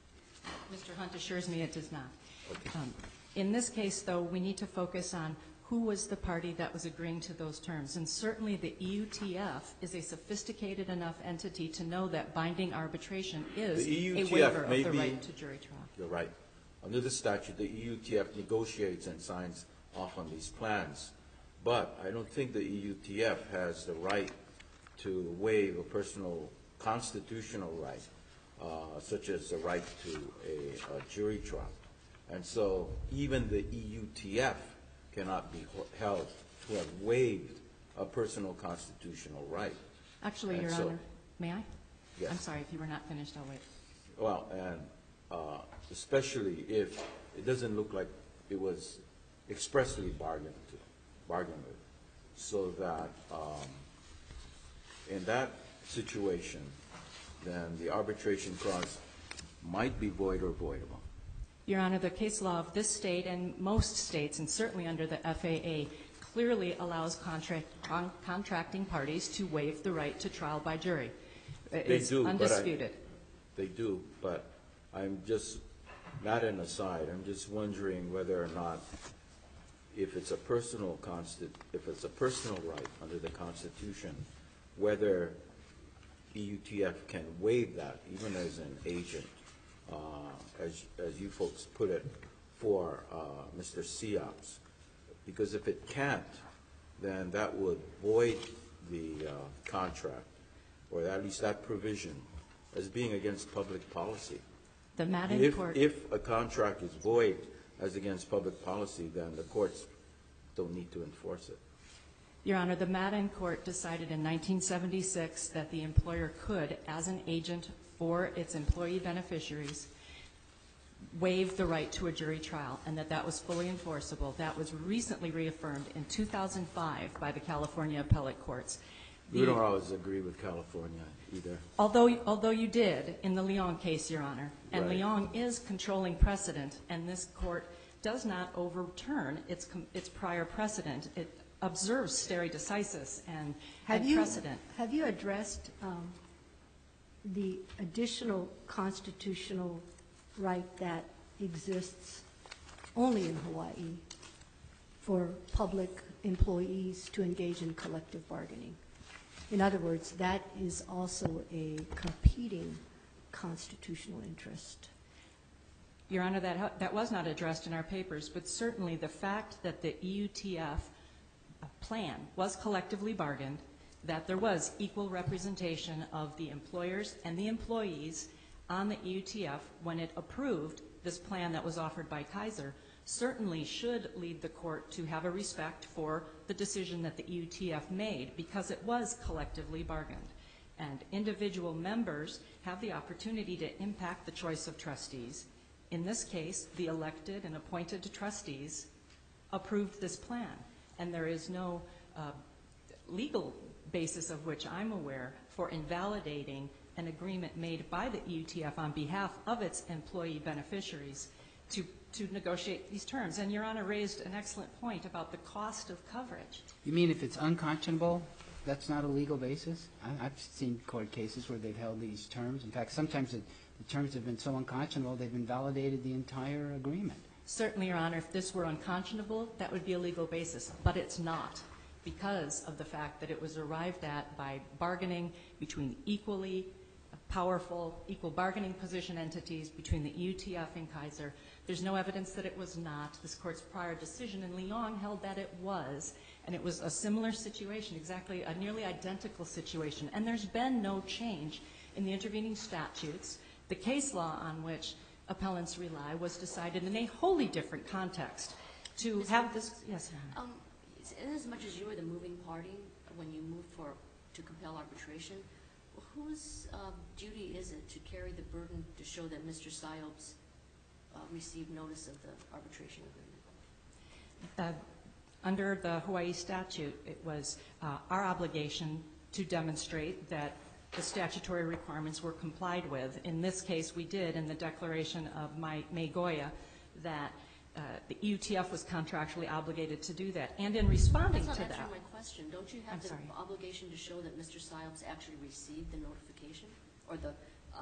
Mister Hunt assures me it does not. Um, In this case, though, we need to focus on who who was the party that was agreeing to those terms. And certainly the E U T F is a sophisticated enough entity to know that binding arbitration is The E U a T F waiver of may the be- right to jury trial. You're right. Under the statute, the E U T F negotiates and signs off on these plans. But I don't think the E U T F has the right to waive a personal constitutional right, uh, such as the right to a, a jury trial. And so even the E U T F cannot be ho- held to have waived a personal constitutional right. Actually, And Your so- Honor, may I? Yes. I'm sorry, if you were not finished, I'll wait. Well, and uh, especially if it doesn't look like it was expressly bargained to, bargained with, so that um, in that situation, then the arbitration clause might be void or voidable. Your Honor, the case law of this state and most states, and certainly under the F A A, clearly allows contract, con- contracting parties to waive the right to trial by jury. It's do, but I- undisputed. They do, but I'm just, not an aside, I'm just wondering whether or not, if it's a personal constit, if it's a personal right under the Constitution, whether E U T F can waive that, even as an agent, uh, as, as you folks put it, for uh, Mister Siops. Because if it can't, then that would void the uh, contract, or at least that provision, as being against public policy. The Madden If, Court. if a contract is void as against public policy, then the courts don't need to enforce it. Your Honor, the Madden Court decided in nineteen seventy-six that the employer could, as an agent for its employee beneficiaries, waive the right to a jury trial, and that that was fully enforceable. That was recently reaffirmed in two thousand five by the California appellate courts. We The- don't always agree with California either. Although, although you did in the Leong case, Your Honor, and Right. Leong is controlling precedent, and this court does not overturn its, com- its prior precedent. It observes stare decisis and, Have and you, precedent. have you addressed um, the additional constitutional right that exists only in Hawaii for public employees to engage in collective bargaining? In other words, that is also a competing constitutional interest. Your Honor, that, ha- that was not addressed in our papers, but certainly the fact that the E U T F plan was collectively bargained, that there was equal representation of the employers and the employees on the E U T F when it approved this plan that was offered by Kaiser, certainly should lead the court to have a respect for the decision that the E U T F made, because it was collectively bargained. And individual members have the opportunity to impact the choice of trustees. In this case, the elected and appointed trustees approved this plan, and there is no uh, legal basis of which I'm aware for invalidating an agreement made by the E U T F on behalf of its employee beneficiaries to, to negotiate these terms. And Your Honor raised an excellent point about the cost of coverage. You mean if it's unconscionable, that's not a legal basis? I, I've seen court cases where they've held these terms. In fact, sometimes the, the terms have been so unconscionable they've invalidated the entire agreement. Certainly, Your Honor, if this were unconscionable, that would be a legal basis, but it's not, because of the fact that it was arrived at by bargaining between equally powerful, equal bargaining position entities between the E U T F and Kaiser. There's no evidence that it was not. This court's prior decision in Leong held that it was, and it was a similar situation, exactly a nearly identical situation. And there's been no change in the intervening statutes. The case law on which appellants rely was decided in a wholly different context. To have this, yes, Your Honor. Um, in as much as you were the moving party when you moved for, to compel arbitration, whose uh, duty is it to carry the burden to show that Mister Siops uh, received notice of the arbitration agreement? Uh, under the Hawaii statute, it was uh, our obligation to demonstrate that the statutory requirements were complied with. In this case, we did in the declaration of May, May Goya that uh, the E U T F was contractually obligated to do that. And in responding That's to not that, answering my question. Don't you have I'm the sorry. obligation to show that Mister Siops actually received the notification or the uh,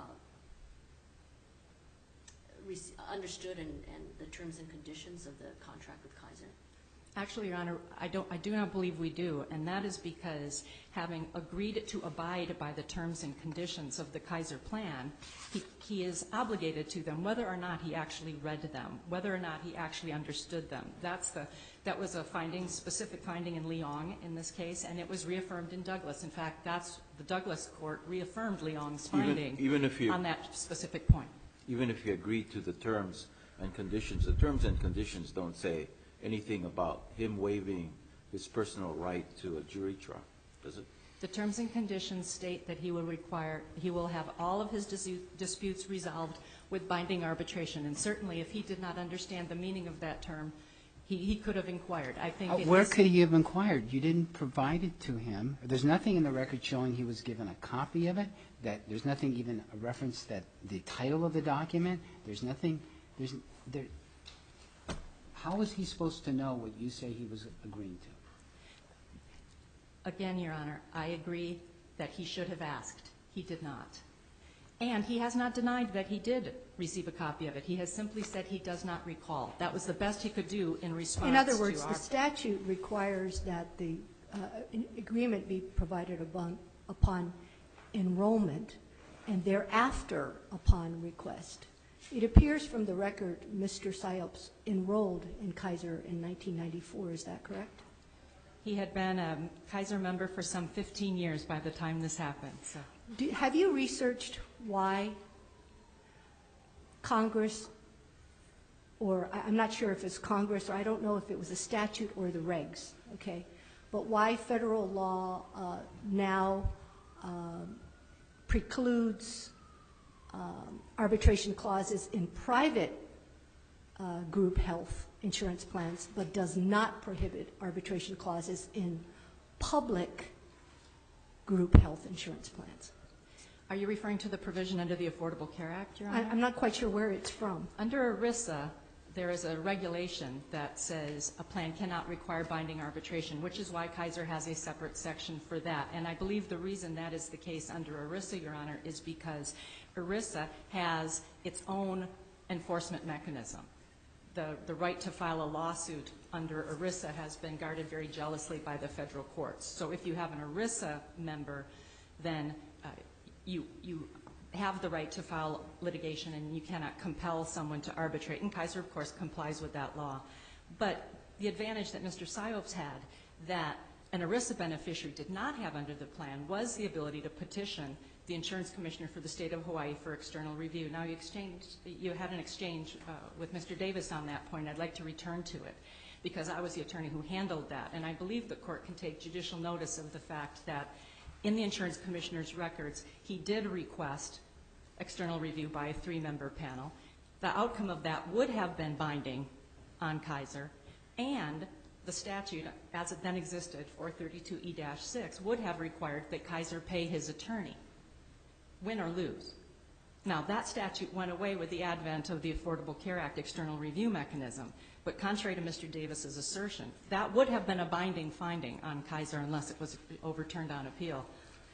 rec- understood and, and the terms and conditions of the contract with Kaiser? Actually, Your Honor, I don't, I do not believe we do, and that is because having agreed to abide by the terms and conditions of the Kaiser plan, he, he is obligated to them, whether or not he actually read them, whether or not he actually understood them. That's the, that was a finding, specific finding in Leong in this case, and it was reaffirmed in Douglas. In fact, that's, the Douglas court reaffirmed Leong's finding Even, even if you, on that specific point. even if you agree to the terms and conditions, the terms and conditions don't say anything about him waiving his personal right to a jury trial, does it? The terms and conditions state that he will require, he will have all of his disu- disputes resolved with binding arbitration. And certainly if he did not understand the meaning of that term, he, he could have inquired. I think Uh, it Where is- could he have inquired? You didn't provide it to him. There's nothing in the record showing he was given a copy of it, that there's nothing, even a reference that the title of the document, there's nothing, there's, there, how is he supposed to know what you say he was agreeing to? Again, Your Honor, I agree that he should have asked. He did not. And he has not denied that he did receive a copy of it. He has simply said he does not recall. That was the best he could do in response In other to words, our- the statute requires that the uh, an agreement be provided upon, upon enrollment and thereafter upon request. It appears from the record Mister Psyops enrolled in Kaiser in nineteen ninety-four. Is that correct? He had been a Kaiser member for some fifteen years by the time this happened. So. Do, have you researched why Congress, or I- I'm not sure if it's Congress, or I don't know if it was a statute or the regs, okay, but why federal law uh, now um, precludes um, arbitration clauses in private uh, group health insurance plans, but does not prohibit arbitration clauses in public group health insurance plans? Are you referring to the provision under the Affordable Care Act, Your Honor? I- I'm not quite sure where it's from. Under ERISA, there is a regulation that says a plan cannot require binding arbitration, which is why Kaiser has a separate section for that. And I believe the reason that is the case under ERISA, Your Honor, is because ERISA has its own enforcement mechanism. The, the right to file a lawsuit under ERISA has been guarded very jealously by the federal courts. So if you have an ERISA member, then uh, you, you have the right to file litigation and you cannot compel someone to arbitrate. And Kaiser, of course, complies with that law. But the advantage that Mister Psyops had that an ERISA beneficiary did not have under the plan was the ability to petition the insurance commissioner for the state of Hawaii for external review. Now, you, exchanged, you had an exchange uh, with Mister Davis on that point. I'd like to return to it because I was the attorney who handled that. And I believe the court can take judicial notice of the fact that in the insurance commissioner's records, he did request external review by a three-member panel. The outcome of that would have been binding on Kaiser, and the statute, as it then existed, four thirty-two E six, would have required that Kaiser pay his attorney, win or lose. Now, that statute went away with the advent of the Affordable Care Act external review mechanism, but contrary to Mister Davis's assertion, that would have been a binding finding on Kaiser unless it was overturned on appeal.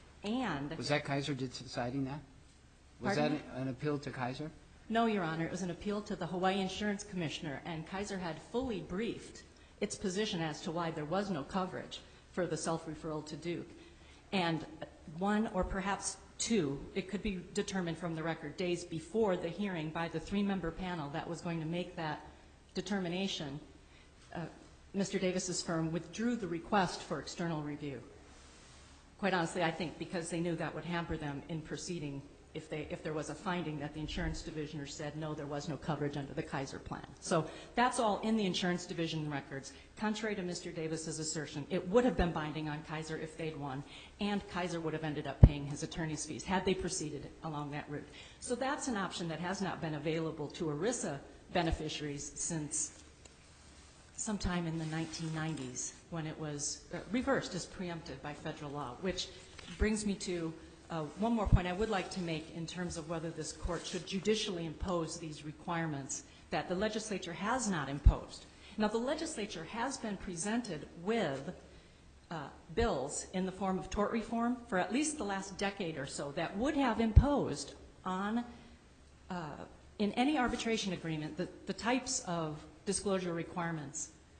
And Was that Kaiser deciding that? Was Pardon that me? an appeal to Kaiser? no, Your Honor, it was an appeal to the Hawaii Insurance Commissioner, and Kaiser had fully briefed its position as to why there was no coverage for the self-referral to Duke. And one or perhaps two, it could be determined from the record, days before the hearing by the three-member panel that was going to make that determination, uh, Mister Davis's firm withdrew the request for external review. Quite honestly, I think because they knew that would hamper them in proceeding if, they, if there was a finding that the insurance divisioner said, no, there was no coverage under the Kaiser plan. So that's all in the insurance division records. Contrary to Mister Davis's assertion, it would have been binding on Kaiser if they'd won, and Kaiser would have ended up paying his attorney's fees had they proceeded along that route. So that's an option that has not been available to ERISA beneficiaries since sometime in the nineteen nineties when it was uh, reversed as preempted by federal law, which brings me to uh, one more point I would like to make in terms of whether this court should judicially impose these requirements that the legislature has not imposed. Now, the legislature has been presented with uh, bills in the form of tort reform for at least the last decade or so that would have imposed on, uh, in any arbitration agreement, the, the types of disclosure requirements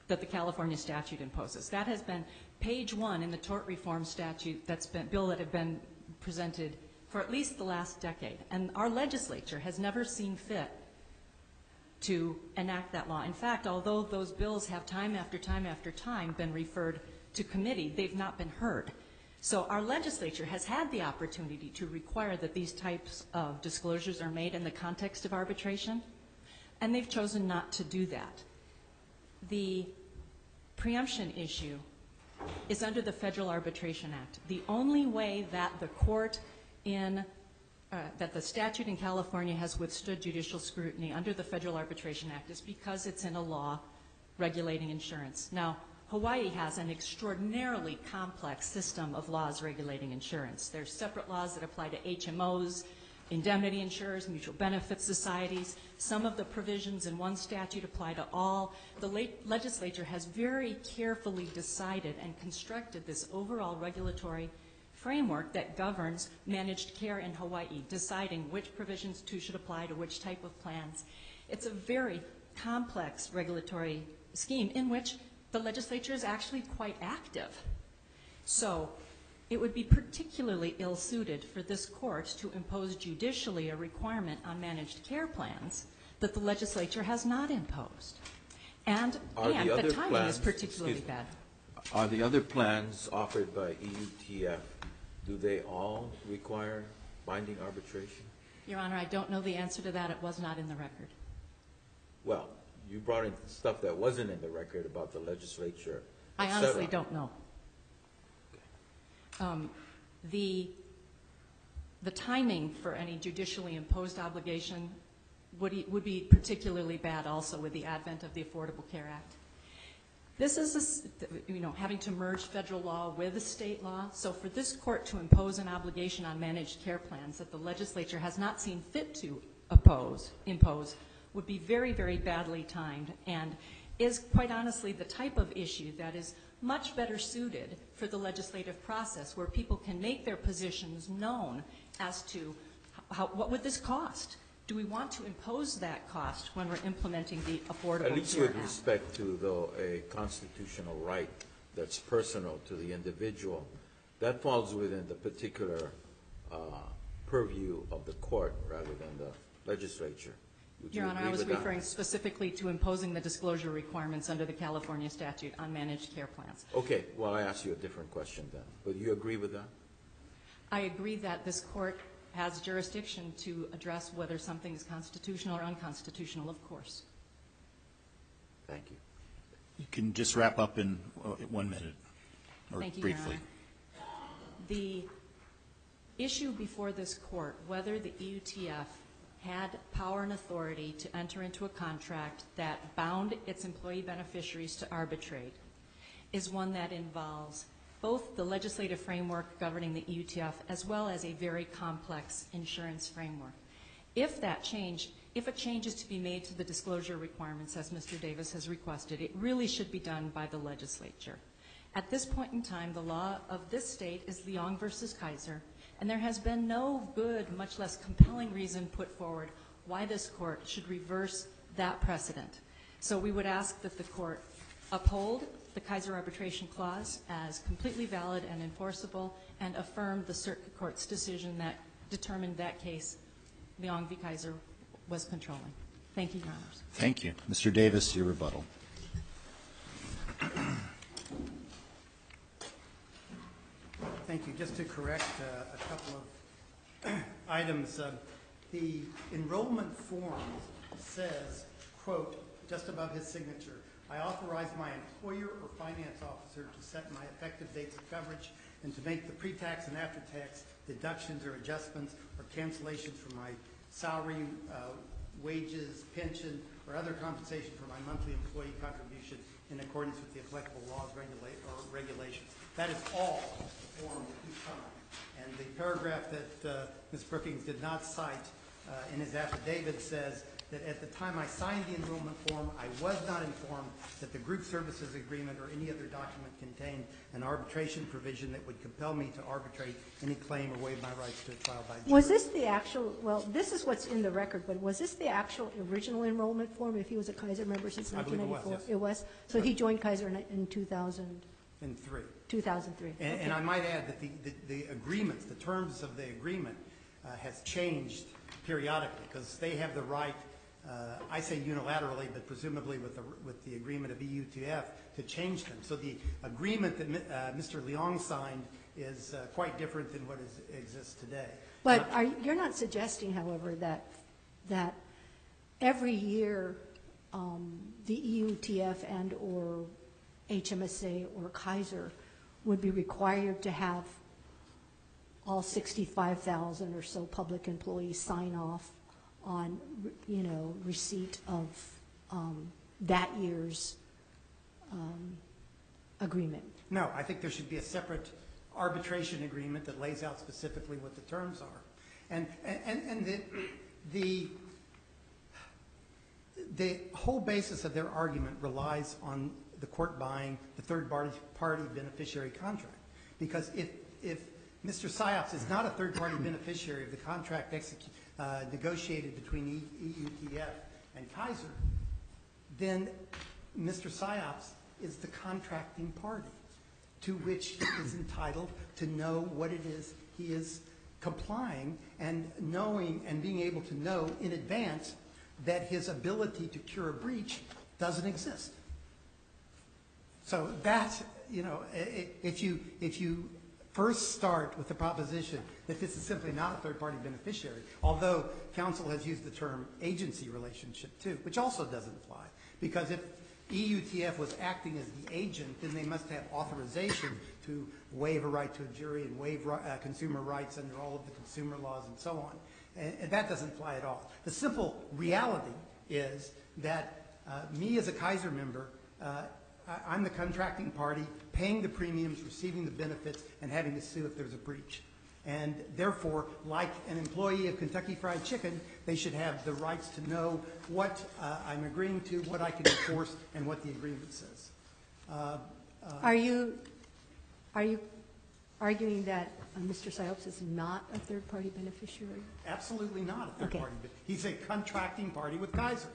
that the California statute imposes. That has been page one in the tort reform statute that's been, bill that have been presented for at least the last decade. And our legislature has never seen fit to enact that law. In fact, although those bills have time after time after time been referred to committee, they've not been heard. So our legislature has had the opportunity to require that these types of disclosures are made in the context of arbitration, and they've chosen not to do that. The preemption issue is under the Federal Arbitration Act. The only way that the court in, uh, that the statute in California has withstood judicial scrutiny under the Federal Arbitration Act is because it's in a law regulating insurance. Now, Hawaii has an extraordinarily complex system of laws regulating insurance. There's separate laws that apply to H M Os, indemnity insurers, mutual benefit societies. Some of the provisions in one statute apply to all. The late legislature has very carefully decided and constructed this overall regulatory framework that governs managed care in Hawaii, deciding which provisions to should apply to which type of plans. It's a very complex regulatory scheme in which the legislature is actually quite active. So it would be particularly ill-suited for this court to impose judicially a requirement on managed care plans that the legislature has not imposed. And, Are and the the other timing plans, is particularly excuse me, bad. Are the other plans offered by E U T F, do they all require binding arbitration? Your Honor, I don't know the answer to that. It was not in the record. Well, you brought in stuff that wasn't in the record about the legislature. I et honestly cetera. don't know. Um, the, the timing for any judicially imposed obligation would, would be particularly bad also with the advent of the Affordable Care Act. This is, a, you know, having to merge federal law with a state law. So for this court to impose an obligation on managed care plans that the legislature has not seen fit to oppose, impose, would be very, very badly timed and is quite honestly the type of issue that is much better suited for the legislative process where people can make their positions known as to how, what would this cost? Do we want to impose that cost when we're implementing the Affordable Care Act? At least with respect to, though, a constitutional right that's personal to the individual, that falls within the particular uh, purview of the court rather than the legislature. Would Your you Honor, agree I was with that? referring specifically to imposing the disclosure requirements under the California statute on managed care plans. Okay, well, I asked you a different question then. But you agree with that? I agree that this court has jurisdiction to address whether something is constitutional or unconstitutional, of course. Thank you. You can just wrap up in uh, one minute, or Thank you, Your briefly. Honor. The issue before this court, whether the E U T F had power and authority to enter into a contract that bound its employee beneficiaries to arbitrate, is one that involves both the legislative framework governing the E U T F as well as a very complex insurance framework. If that change, if a change is to be made to the disclosure requirements as Mister Davis has requested, it really should be done by the legislature. At this point in time, the law of this state is Leong versus Kaiser, and there has been no good, much less compelling reason put forward why this court should reverse that precedent. So we would ask that the court uphold the Kaiser Arbitration Clause as completely valid and enforceable and affirm the circuit court's decision that determined that case, Leong v. Kaiser, was controlling. Thank you, Your Honors. Thank you. Mister Davis, your rebuttal. Thank you. Just to correct uh, a couple of items, uh, the enrollment form says, quote, just above his signature, I authorize my employer or finance officer to set my effective dates of coverage and to make the pre-tax and after-tax deductions or adjustments or cancellations for my salary, uh, wages, pension, or other compensation for my monthly employee contribution in accordance with the applicable laws regulate, or regulations. That is all the form that he signed. And the paragraph that uh, Miz Brookings did not cite uh, in his affidavit says that at the time I signed the enrollment form, I was not informed that the group services agreement or any other document contained an arbitration provision that would compel me to arbitrate any claim or waive my rights to a trial by jury. Was this the actual, well, this is what's in the record, but was this the actual original enrollment form if he was a Kaiser member since I believe nineteen it was, ninety-four? yes. It was? So he joined Kaiser in, in two thousand, In three. two thousand three? And, Okay. and I might add that the, the, the agreements, the terms of the agreement uh, has changed periodically because they have the right, uh, I say unilaterally, but presumably with the, with the agreement of E U T F to change them. So the agreement that mi- uh, Mister Leong signed is uh, quite different than what is, exists today. But are, you're not suggesting, however, that, that every year um, the E U T F and/or H M S A or Kaiser would be required to have all sixty-five thousand or so public employees sign off on, you know, receipt of um, that year's um, agreement? No, I think there should be a separate arbitration agreement that lays out specifically what the terms are. And, and, and the, the, the whole basis of their argument relies on the court buying the third party, party beneficiary contract. Because if, if Mister Psyops is not a third party beneficiary of the contract execu- uh, negotiated between E U T F and Kaiser, then Mister Psyops is the contracting party to which he is entitled to know what it is he is complying and knowing and being able to know in advance that his ability to cure a breach doesn't exist. So that, you know, i- i- if you, if you first start with the proposition that this is simply not a third-party beneficiary, although counsel has used the term agency relationship too, which also doesn't apply, because if E U T F was acting as the agent, then they must have authorization to waive a right to a jury and waive ri- uh, consumer rights under all of the consumer laws and so on. And, and that doesn't apply at all. The simple reality is that uh, me as a Kaiser member, uh, I- I'm the contracting party, paying the premiums, receiving the benefits, and having to sue if there's a breach. And therefore, like an employee of Kentucky Fried Chicken, they should have the rights to know what uh, I'm agreeing to, what I can enforce, and what the agreement says. Uh, Are you, are you arguing that uh, Mister Psyops is not a third-party beneficiary? Absolutely not a third Okay. party, but he's a contracting party with Kaiser.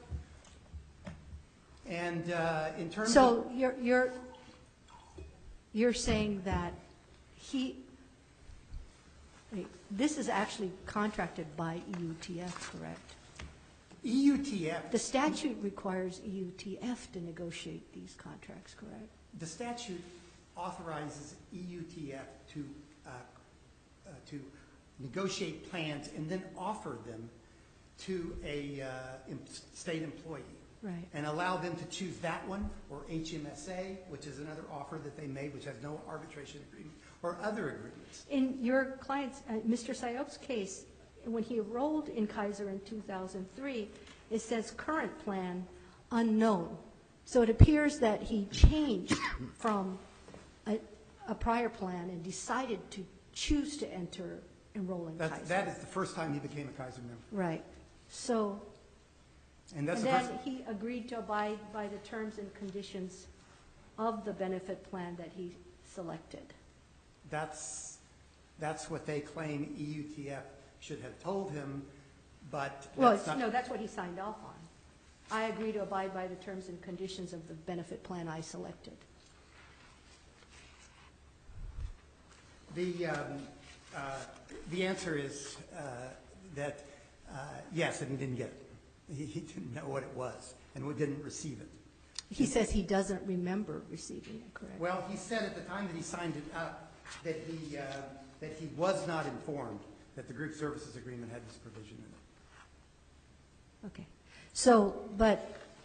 And uh, in terms of... So you're, you're, you're saying that he, wait, this is actually contracted by E U T F, correct? E U T F... The statute requires E U T F to negotiate these contracts, correct? The statute authorizes E U T F to, uh, uh, to negotiate plans and then offer them to a uh, em- state employee. Right. And allow them to choose that one, or H M S A, which is another offer that they made, which has no arbitration agreement, or other agreements. In your client's, uh, Mister Psyops' case, when he enrolled in Kaiser in two thousand three, it says current plan unknown. So it appears that he changed from a, a prior plan and decided to choose to enter enroll in That, Kaiser. that is the first time he became a Kaiser member. Right. So, And that's and the then first... he agreed to abide by the terms and conditions of the benefit plan that he selected. That's, that's what they claim E U T F should have told him, but Well, that's it's- not... no, that's what he signed off on. I agree to abide by the terms and conditions of the benefit plan I selected. The, um, uh, the answer is uh, that, uh, yes, and he didn't get it. He, he didn't know what it was and we didn't receive it. He says he doesn't remember receiving it, correct? Well, he said at the time that he signed it up that he, uh, that he was not informed that the group services agreement had this provision in it. Okay. So, but,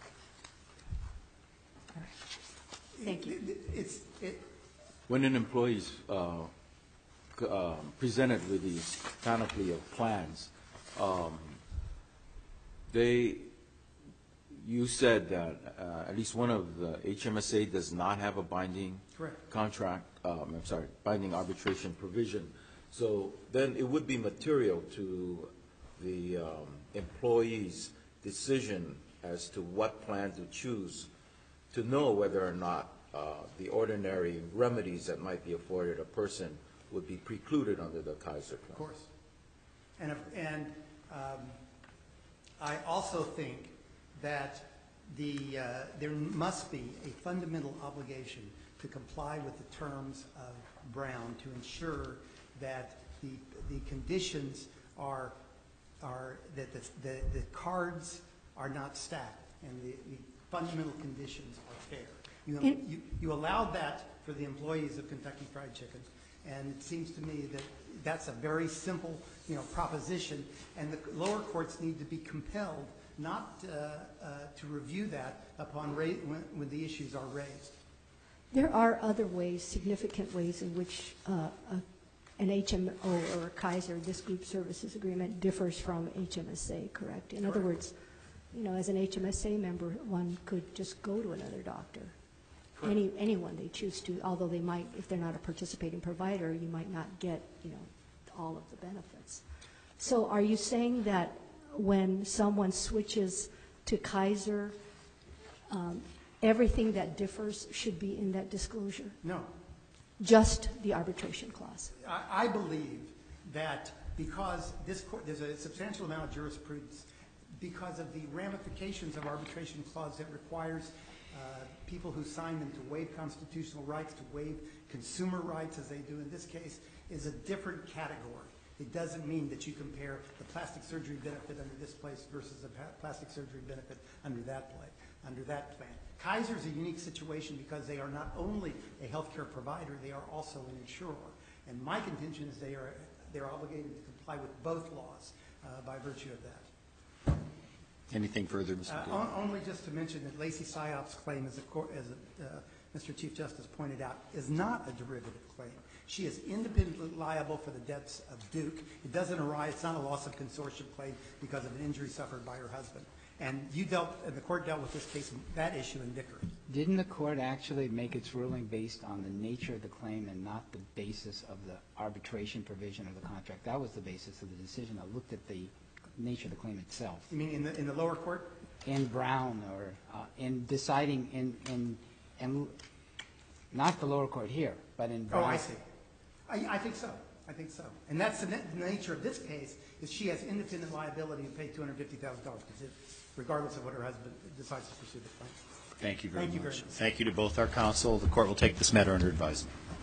all right. Thank you. It- it- It's, it, When an employee is uh, c- uh, presented with these panoply of plans, um, they, you said that uh, at least one of the H M S A does not have a binding Correct. contract, um, I'm sorry, binding arbitration provision. So then it would be material to the um, employee's decision as to what plan to choose to know whether or not uh, the ordinary remedies that might be afforded a person would be precluded under the Kaiser plan. Of course. And, if- and um, I also think that the, uh, there must be a fundamental obligation to comply with the terms of Brown to ensure that the, the conditions are, are that the, the, the cards are not stacked and the, the fundamental conditions are fair. You, In- you, you allowed that for the employees of Kentucky Fried Chicken, and it seems to me that that's a very simple, you know, proposition, and the lower courts need to be compelled not uh, uh, to review that upon ra- when, when the issues are raised. There are other ways, significant ways in which uh, a- an H M O or a Kaiser, this group services agreement, differs from H M S A, correct? In other Correct. words, you know, as an H M S A member, one could just go to another doctor. Correct. Any, anyone they choose to, although they might, if they're not a participating provider, you might not get, you know, all of the benefits. So are you saying that when someone switches to Kaiser, um, everything that differs should be in that disclosure? No. Just the arbitration clause? I, I believe that because this court, there's a substantial amount of jurisprudence, because of the ramifications of arbitration clause that requires uh, people who sign them to waive constitutional rights, to waive consumer rights, as they do in this case, is a different category. It doesn't mean that you compare the plastic surgery benefit under this place versus the pa- plastic surgery benefit under that play, under that plan. Kaiser is a unique situation because they are not only a healthcare provider, they are also an insurer. And my contention is they are they're obligated to comply with both laws uh, by virtue of that. Anything further, Mister Uh, Gill? on- Only just to mention that Lacey Psyop's claim, as, a, cor- as a, uh, Mister Chief Justice pointed out, is not a derivative claim. She is independently liable for the debts of Duke. It doesn't arise, it's not a loss of consortium claim because of an injury suffered by her husband. And you dealt, and the court dealt with this case, that issue in Dickory. Didn't the court actually make its ruling based on the nature of the claim and not the basis of the arbitration provision of the contract? That was the basis of the decision. I looked at the nature of the claim itself. You mean in the, in the lower court? In Brown, or uh, in deciding, in, in, in, not the lower court here, but in Oh, Brown. I see. I, I think so. I think so. And that's the, na- the nature of this case, is she has independent liability to pay two hundred fifty thousand dollars, regardless of what her husband decides to pursue the claim. Thank you very Thank you much. very much. Thank you to both our counsel. The court will take this matter under advisement.